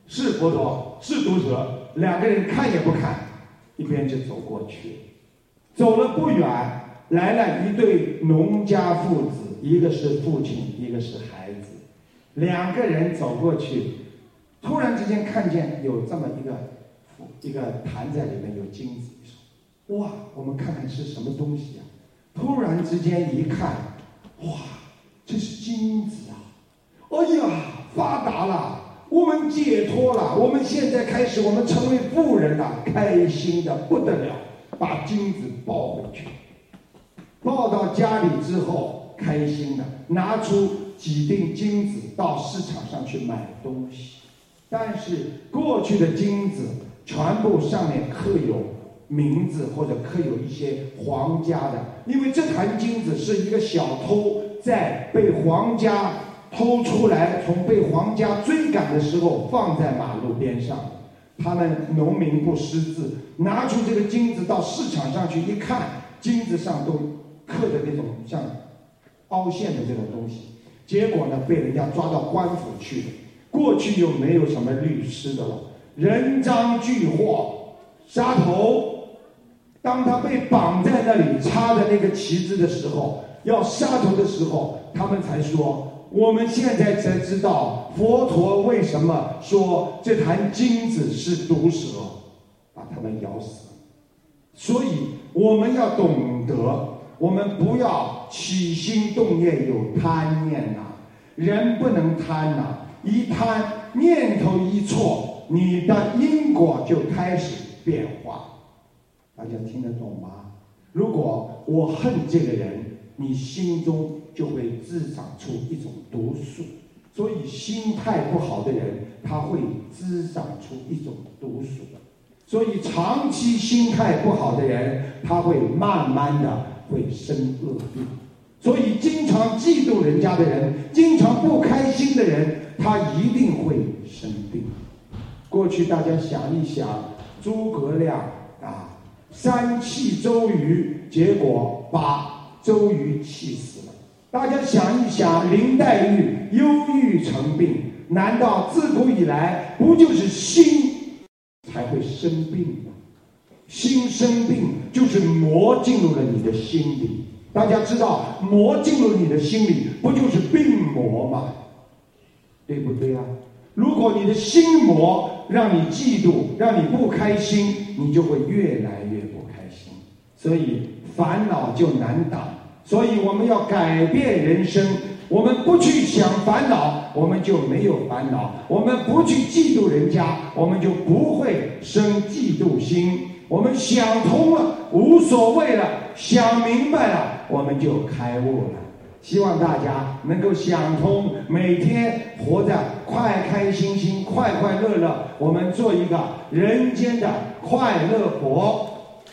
是佛陀，是毒蛇，两个人看也不看，一边就走过去。走了不远，来了一对农家父子，一个是父亲，一个是孩子。两个人走过去，突然之间看见有这么一个一个坛在里面有金子，说：“哇，我们看看是什么东西啊？”突然之间一看，哇，这是金子啊！哎呀，发达了！我们解脱了，我们现在开始，我们成为富人了，开心的不得了，把金子抱回去，抱到家里之后，开心的拿出几锭金子到市场上去买东西，但是过去的金子全部上面刻有名字或者刻有一些皇家的，因为这坛金子是一个小偷在被皇家偷出来，从被皇家追赶的时候放在马路边上，他们农民不识字，拿出这个金子到市场上去一看，金子上都刻的那种像凹陷的这种东西，结果呢被人家抓到官府去了。过去又没有什么律师的了，人赃俱获，杀头。当他被绑在那里插的那个旗子的时候，要杀头的时候，他们才说，我们现在才知道佛陀为什么说这坛金子是毒蛇，把他们咬死了。所以我们要懂得，我们不要起心动念有贪念呐、啊，人不能贪呐、啊，一贪念头一错，你的因果就开始变化。大家听得懂吗？如果我恨这个人，你心中就会滋长出一种毒素，所以心态不好的人，他会滋长出一种毒素，所以长期心态不好的人，他会慢慢的会生恶病。所以经常嫉妒人家的人，经常不开心的人，他一定会生病。过去大家想一想，诸葛亮啊，三气周瑜，结果把周瑜气死了。大家想一想，林黛玉忧郁成病，难道自古以来不就是心才会生病吗？心生病就是魔进入了你的心里。大家知道魔进入你的心里，不就是病魔吗？对不对啊？如果你的心魔让你嫉妒，让你不开心，你就会越来越不开心，所以烦恼就难挡。所以我们要改变人生，我们不去想烦恼，我们就没有烦恼；我们不去嫉妒人家，我们就不会生嫉妒心。我们想通了，无所谓了，想明白了，我们就开悟了。希望大家能够想通，每天活着快开心心，快快乐乐，我们做一个人间的快乐佛。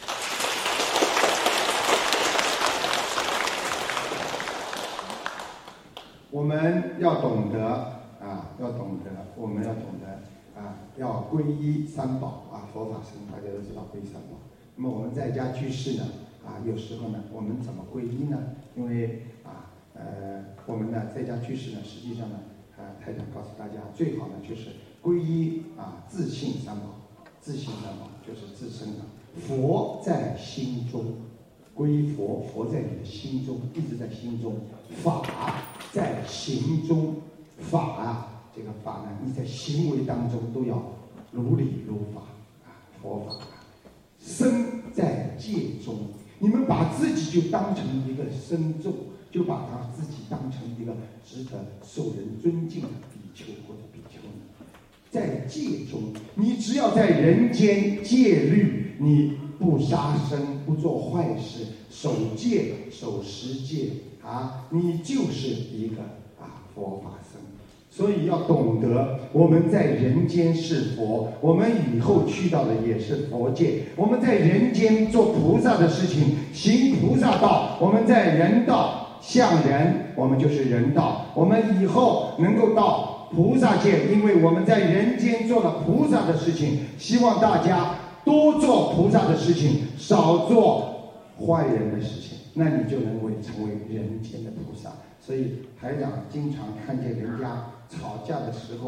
我们要懂得啊，要懂得，我们要懂得啊，要皈依三宝啊，佛法僧大家都知道皈依三宝。那么我们在家居士呢，啊，有时候呢，我们怎么皈依呢？因为啊，呃，我们呢在家居士呢，实际上呢，啊，台长告诉大家，最好呢就是皈依啊自信三宝，自信三宝就是自身的佛在心中。皈依佛，佛在你的心中，一直在心中；法在行中，法啊，这个法呢，你在行为当中都要如理如法啊，佛法。僧在戒中，你们把自己就当成一个僧众，就把他自己当成一个值得受人尊敬的比丘或者比丘尼。在戒中，你只要在人间戒律，你不杀生，不做坏事，守戒，守十戒啊，你就是一个啊佛法僧。所以要懂得，我们在人间是佛，我们以后去到的也是佛界。我们在人间做菩萨的事情，行菩萨道；我们在人道向人，我们就是人道。我们以后能够到菩萨界，因为我们在人间做了菩萨的事情。希望大家多做菩萨的事情，少做坏人的事情，那你就能会成为人间的菩萨。所以台长经常看见人家吵架的时候，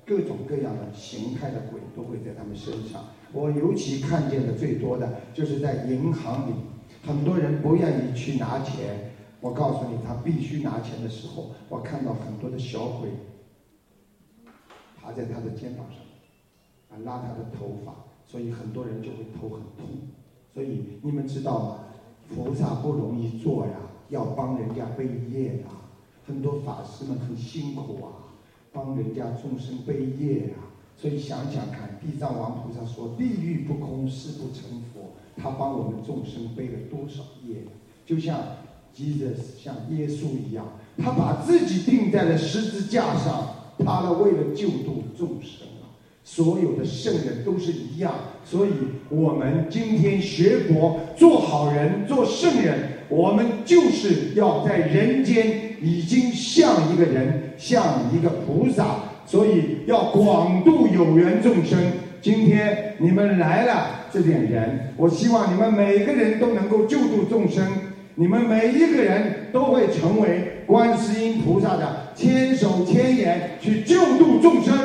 各种各样的形态的鬼都会在他们身上。我尤其看见的最多的就是在银行里，很多人不愿意去拿钱，我告诉你，他必须拿钱的时候，我看到很多的小鬼爬在他的肩膀上，啊，拉他的头发，所以很多人就会头很痛。所以你们知道吗？菩萨不容易做呀，要帮人家背业呀。很多法师们很辛苦啊，帮人家众生背业呀。所以想想看，地藏王菩萨说：“地狱不空，誓不成佛。”他帮我们众生背了多少业？就像 Jesus 像耶稣一样，他把自己钉在了十字架上，他呢为了救度众生啊。所有的圣人都是一样，所以我们今天学佛，做好人，做圣人，我们就是要在人间已经像一个人，像一个菩萨，所以要广度有缘众生。今天你们来了这点人，我希望你们每个人都能够救度众生，你们每一个人都会成为观世音菩萨的千手千眼，去救度众生。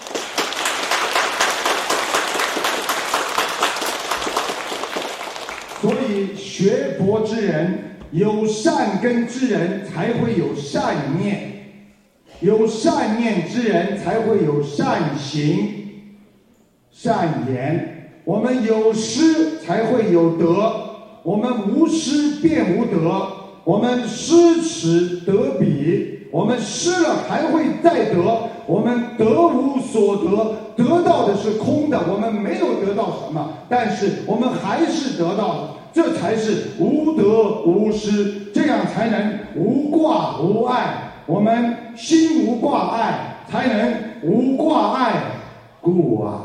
所以学佛之人，有善根之人才会有善念，有善念之人才会有善行、善言。我们有失才会有得，我们无失便无得，我们失此得彼，我们失了还会再得，我们得无所得，得到的是空的，我们没有得到什么，但是我们还是得到了，这才是无得无失，这样才能无挂无碍。我们心无挂碍，才能无挂碍故啊。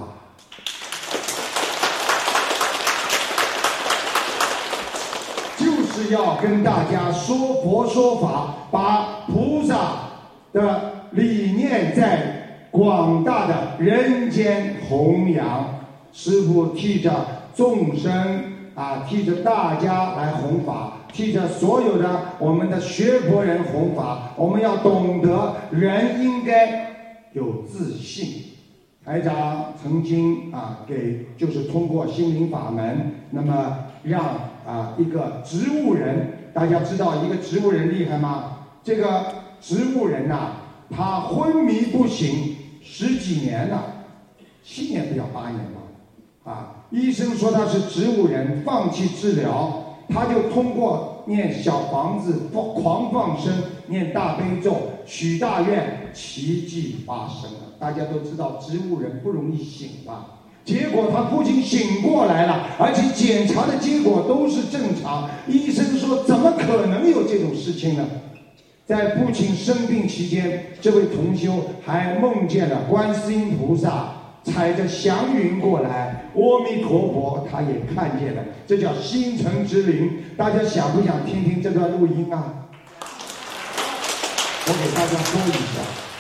就是要跟大家说佛说法，把菩萨的理念在广大的人间弘扬。师父替着众生啊，替着大家来弘法，替着所有的我们的学佛人弘法。我们要懂得人应该有自信。台长曾经啊，给就是通过心灵法门，那么让啊一个植物人，大家知道一个植物人厉害吗？这个植物人呐、啊，他昏迷不醒十几年了，七年不要八年了啊！医生说他是植物人，放弃治疗，他就通过念小房子、狂放生、念大悲咒、许大愿，奇迹发生了。大家都知道植物人不容易醒吧？结果他不仅醒过来了，而且检查的结果都是正常。医生说怎么可能有这种事情呢？在父亲生病期间，这位同修还梦见了观世音菩萨踩着祥云过来，阿弥陀佛他也看见了，这叫心诚之灵。大家想不想听听这段录音啊？我给大家说一下。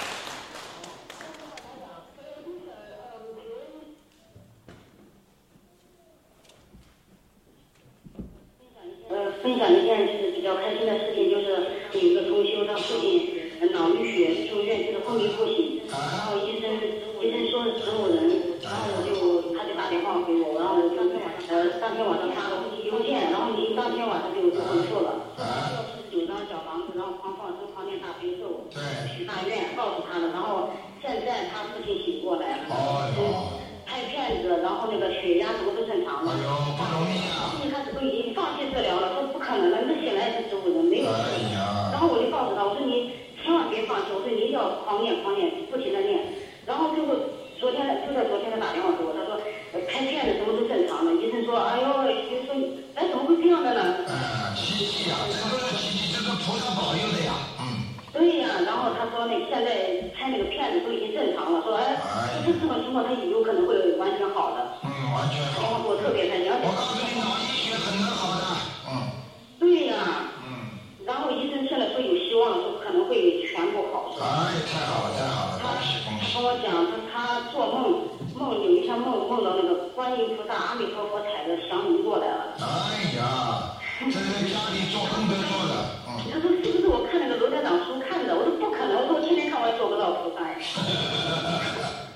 分享一件就是比较开心的事情，就是有一个同修，他父亲脑淤血住院，就是昏迷不醒，然后医生医生说是植物人，然后我就他就打电话给我，然后我就呃当天晚上发了邮件，然后您当天晚上就回复了，四十九张小房子，然后狂放生、狂念大悲咒、许大愿，告诉他了，然后现在他父亲醒过来了，嗯，拍片子，然后那个血压什么都正常了。 哎呦，不容易啊！ 一开始都已经放弃治疗了，说不可能的，那显然是植物人，没有事情。然后我就告诉他，我说你千万别放弃，我说你一定要狂念狂念，不停的念。然后最后昨天就在昨天他打电话给我，他说拍片子什么都正常的，医生说哎呦，医生说哎怎么会这样的呢？ 哎，奇迹啊，这都是奇迹，这是菩萨保佑的呀。嗯。 对呀，然后他说那现在拍那个片子都已经正常了，说哎，说这种情况他有可能会完全好的。 嗯，完全好。 然后我特别开心。 我告诉你，脑溢血很能好的。嗯。 对呀。 嗯。 然后医生现在说有希望，说可能会全部好。 哎，太好了，太好了，恭喜恭喜。 他跟我讲，他他做梦梦有一天梦梦到那个观音菩萨、阿弥陀佛踩着祥云过来了。 哎呀，这是家里做功德做的。嗯。 他说是不是我看那个罗台长书看的？我说不可能，我说我天天看我也做不到菩萨。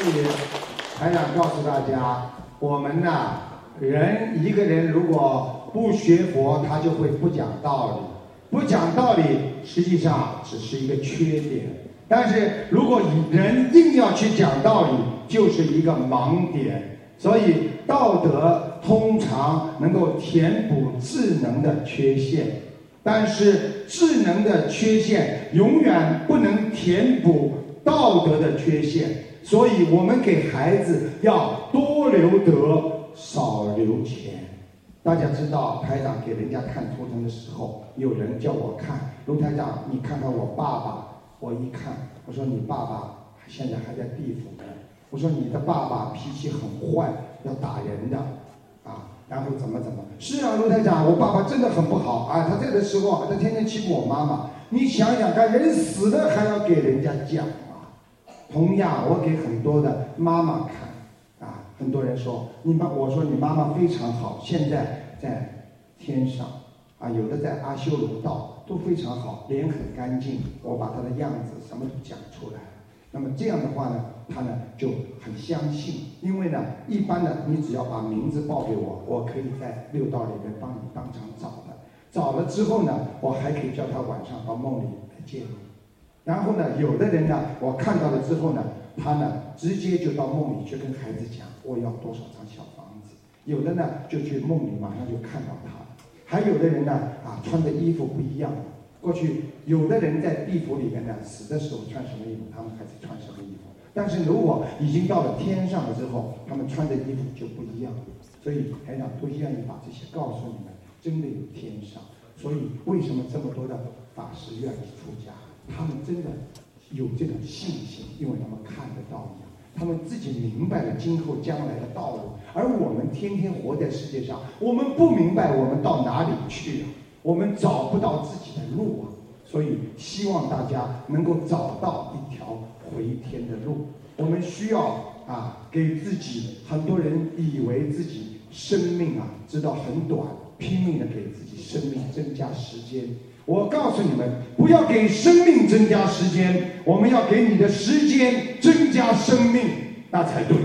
以台长告诉大家，我们呐，人一个人如果不学佛，他就会不讲道理。不讲道理，实际上只是一个缺点。但是如果人硬要去讲道理，就是一个盲点。所以道德通常能够填补智能的缺陷，但是智能的缺陷永远不能填补道德的缺陷。所以我们给孩子要多留德，少留钱。大家知道，台长给人家看图腾的时候，有人叫我看，卢台长，你看看我爸爸。我一看，我说你爸爸现在还在地府呢。我说你的爸爸脾气很坏，要打人的，啊，然后怎么怎么？是啊，卢台长，我爸爸真的很不好啊，他这个时候他天天欺负我妈妈。你想想看，人死了还要给人家讲啊。同样，我给很多的妈妈看，啊，很多人说你妈，我说你妈妈非常好，现在在天上，啊，有的在阿修罗道都非常好，脸很干净，我把她的样子什么都讲出来了。那么这样的话呢，他呢就很相信，因为呢，一般的你只要把名字报给我，我可以在六道里面帮你当场找的。找了之后呢，我还可以叫他晚上到梦里来见你。然后呢，有的人呢，我看到了之后呢，他呢直接就到梦里去跟孩子讲，我要多少张小房子。有的呢就去梦里马上就看到他了。还有的人呢，啊，穿的衣服不一样。过去有的人在地府里面呢，死的时候穿什么衣服，他们还是穿什么衣服。但是如果已经到了天上了之后，他们穿的衣服就不一样了。所以台长都愿意把这些告诉你们，真的有天上。所以为什么这么多的法师愿意出家？他们真的有这种信心，因为他们看得到一样，他们自己明白了今后将来的道路。而我们天天活在世界上，我们不明白我们到哪里去啊，我们找不到自己的路啊。所以希望大家能够找到一条回天的路。我们需要啊，给自己，很多人以为自己生命啊，知道很短，拼命的给自己生命增加时间。我告诉你们，不要给生命增加时间，我们要给你的时间增加生命，那才对。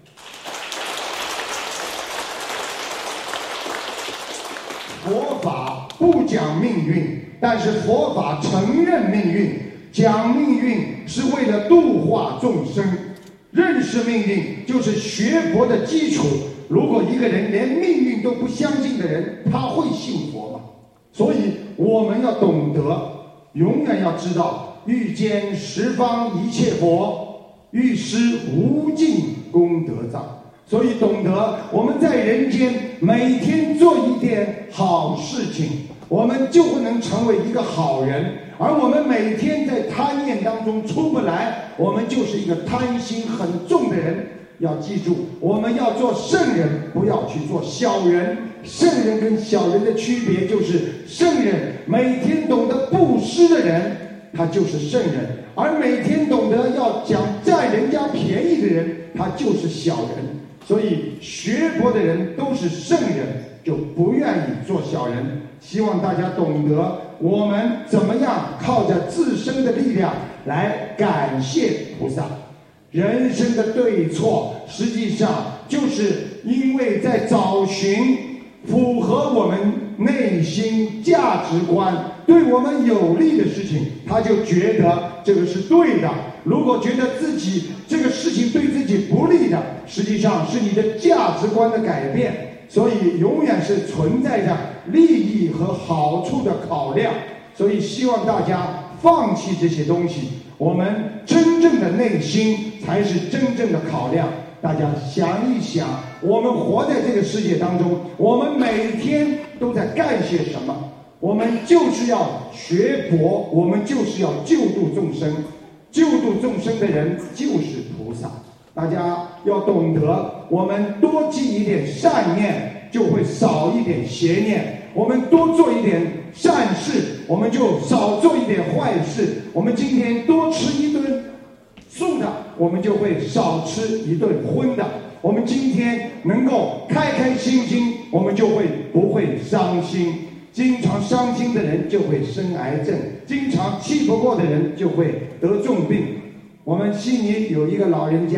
佛法不讲命运，但是佛法承认命运。讲命运是为了度化众生，认识命运就是学佛的基础。如果一个人连命运都不相信的人，他会信佛吗？所以我们要懂得，永远要知道，欲见十方一切佛，欲施无尽功德藏。所以懂得我们在人间每天做一点好事情，我们就会能成为一个好人。而我们每天在贪念当中出不来，我们就是一个贪心很重的人。要记住，我们要做圣人，不要去做小人。圣人跟小人的区别就是，圣人每天懂得布施的人，他就是圣人；而每天懂得要讲占人家便宜的人，他就是小人。所以学佛的人都是圣人，就不愿意做小人。希望大家懂得我们怎么样靠着自身的力量来感谢菩萨。人生的对错，实际上就是因为在找寻符合我们内心价值观、对我们有利的事情，他就觉得这个是对的。如果觉得自己这个事情对自己不利的，实际上是你的价值观的改变。所以永远是存在着利益和好处的考量。所以希望大家放弃这些东西，我们真正的内心才是真正的考量。大家想一想，我们活在这个世界当中，我们每天都在干些什么？我们就是要学佛，我们就是要救度众生。救度众生的人就是菩萨。大家要懂得，我们多积一点善念，就会少一点邪念；我们多做一点善事，我们就少做一点坏事；我们今天多吃一顿素的，我们就会少吃一顿荤的；我们今天能够开开心心，我们就会不会伤心。经常伤心的人就会生癌症，经常气不过的人就会得重病。我们悉尼有一个老人家，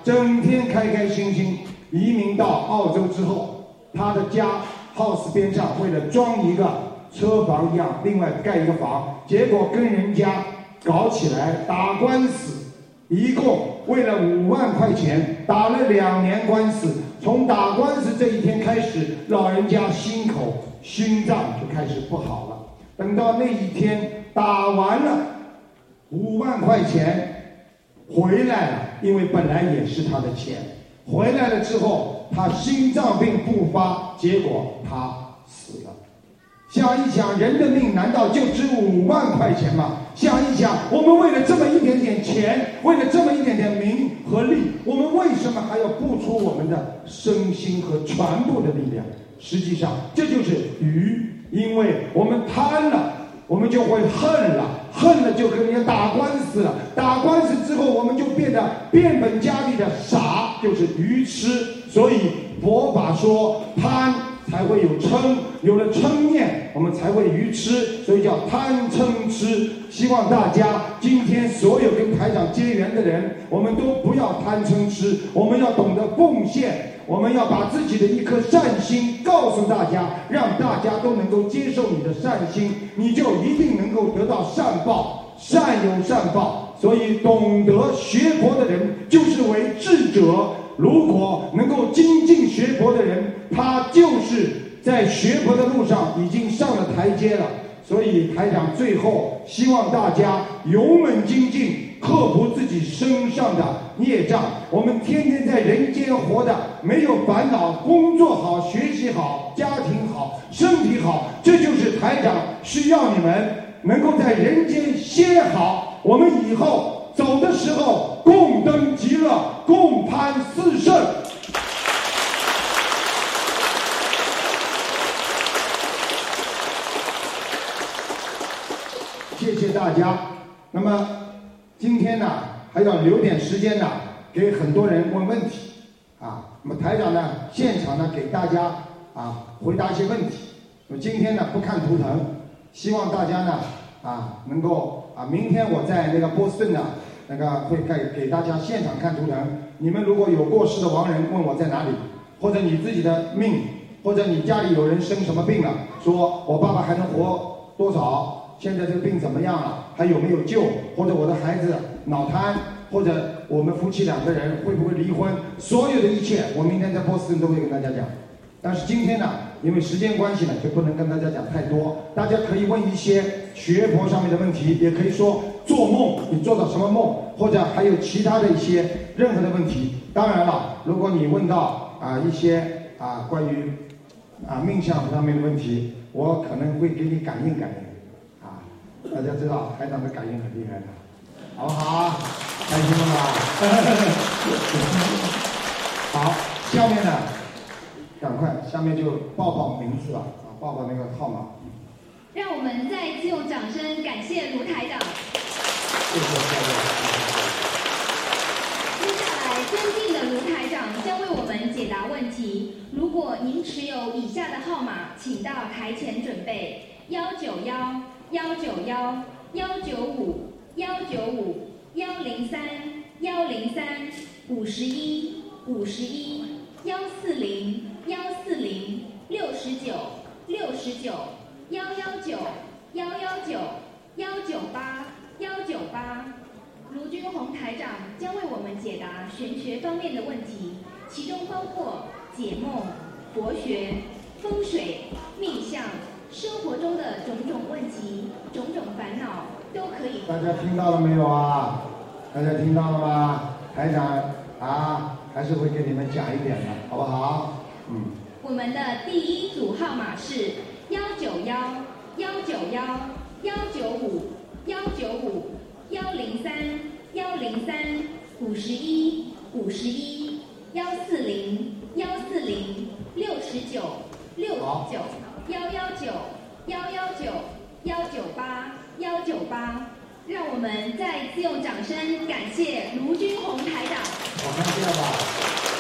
整天开开心心。移民到澳洲之后，他的家 house 边上为了装一个车房一样，另外盖一个房，结果跟人家搞起来打官司，一共为了五万块钱打了两年官司。从打官司这一天开始，老人家心口心脏就开始不好了。等到那一天打完了，五万块钱回来了，因为本来也是他的钱。回来了之后，他心脏病复发，结果他死了。想一想，人的命难道就值五万块钱吗？想一想，我们为了这么一点点钱，为了这么一点点名和利，我们为什么还要付出我们的身心和全部的力量？实际上，这就是愚，因为我们贪了，我们就会恨了，恨了就跟人家打官司了，打官司之后，我们就变得变本加厉的傻，就是愚痴。所以佛法说贪才会有嗔，有了嗔念，我们才会愚痴，所以叫贪嗔痴。希望大家今天所有跟台长结缘的人，我们都不要贪嗔痴，我们要懂得奉献，我们要把自己的一颗善心告诉大家，让大家都能够接受你的善心，你就一定能够得到善报，善有善报。所以懂得学佛的人就是为智者，如果能够精进学佛的人，他就是在学佛的路上已经上了台阶了。所以台长最后希望大家勇猛精进，克服自己身上的业障。我们天天在人间活的没有烦恼，工作好，学习好，家庭好，身体好，这就是台长需要你们能够在人间歇好，我们以后走的时候共登极乐，共攀四圣。谢谢大家。那么今天呢，还要留点时间呢，给很多人问问题啊。那么台长呢，现场呢给大家啊回答一些问题。那么今天呢不看图腾，希望大家呢啊能够啊，明天我在那个波士顿呢，那个会给给大家现场看图腾。你们如果有过世的亡人问我在哪里，或者你自己的命，或者你家里有人生什么病了，说我爸爸还能活多少？现在这个病怎么样了？还有没有救？或者我的孩子脑瘫，或者我们夫妻两个人会不会离婚？所有的一切，我明天在波士顿都会跟大家讲。但是今天呢，因为时间关系呢，就不能跟大家讲太多。大家可以问一些学佛上面的问题，也可以说做梦，你做到什么梦，或者还有其他的一些任何的问题。当然了，如果你问到啊一些啊关于啊命相上面的问题，我可能会给你感应感应。大家知道台长的感应很厉害的，好不好？开心了吧？好，下面呢，赶快，下面就报报名字了啊，报报那个号码。 让我们再次用掌声感谢卢台长。 谢谢各位。 接下来，尊敬的卢台长将为我们解答问题。如果您持有以下的号码，请到台前准备：幺九幺。幺九幺幺九五幺九五幺零三幺零三五十一五十一幺四零幺四零六十九六十九幺幺九幺幺九幺九八幺九八。卢军宏台长将为我们解答玄学方面的问题，其中包括解梦、佛学、风水、命相。生活中的种种问题、种种烦恼都可以。 大家听到了没有啊？大家听到了吗？台长啊，还是会给你们讲一点的，好不好？嗯。 我们的第一组号码是幺九幺幺九幺幺九五幺九五幺零三幺零三五十一五十一幺四零幺四零六十九六十九。幺幺九幺幺九幺九八幺九八，让我们再次用掌声感谢卢军宏台长。 我看见了吧。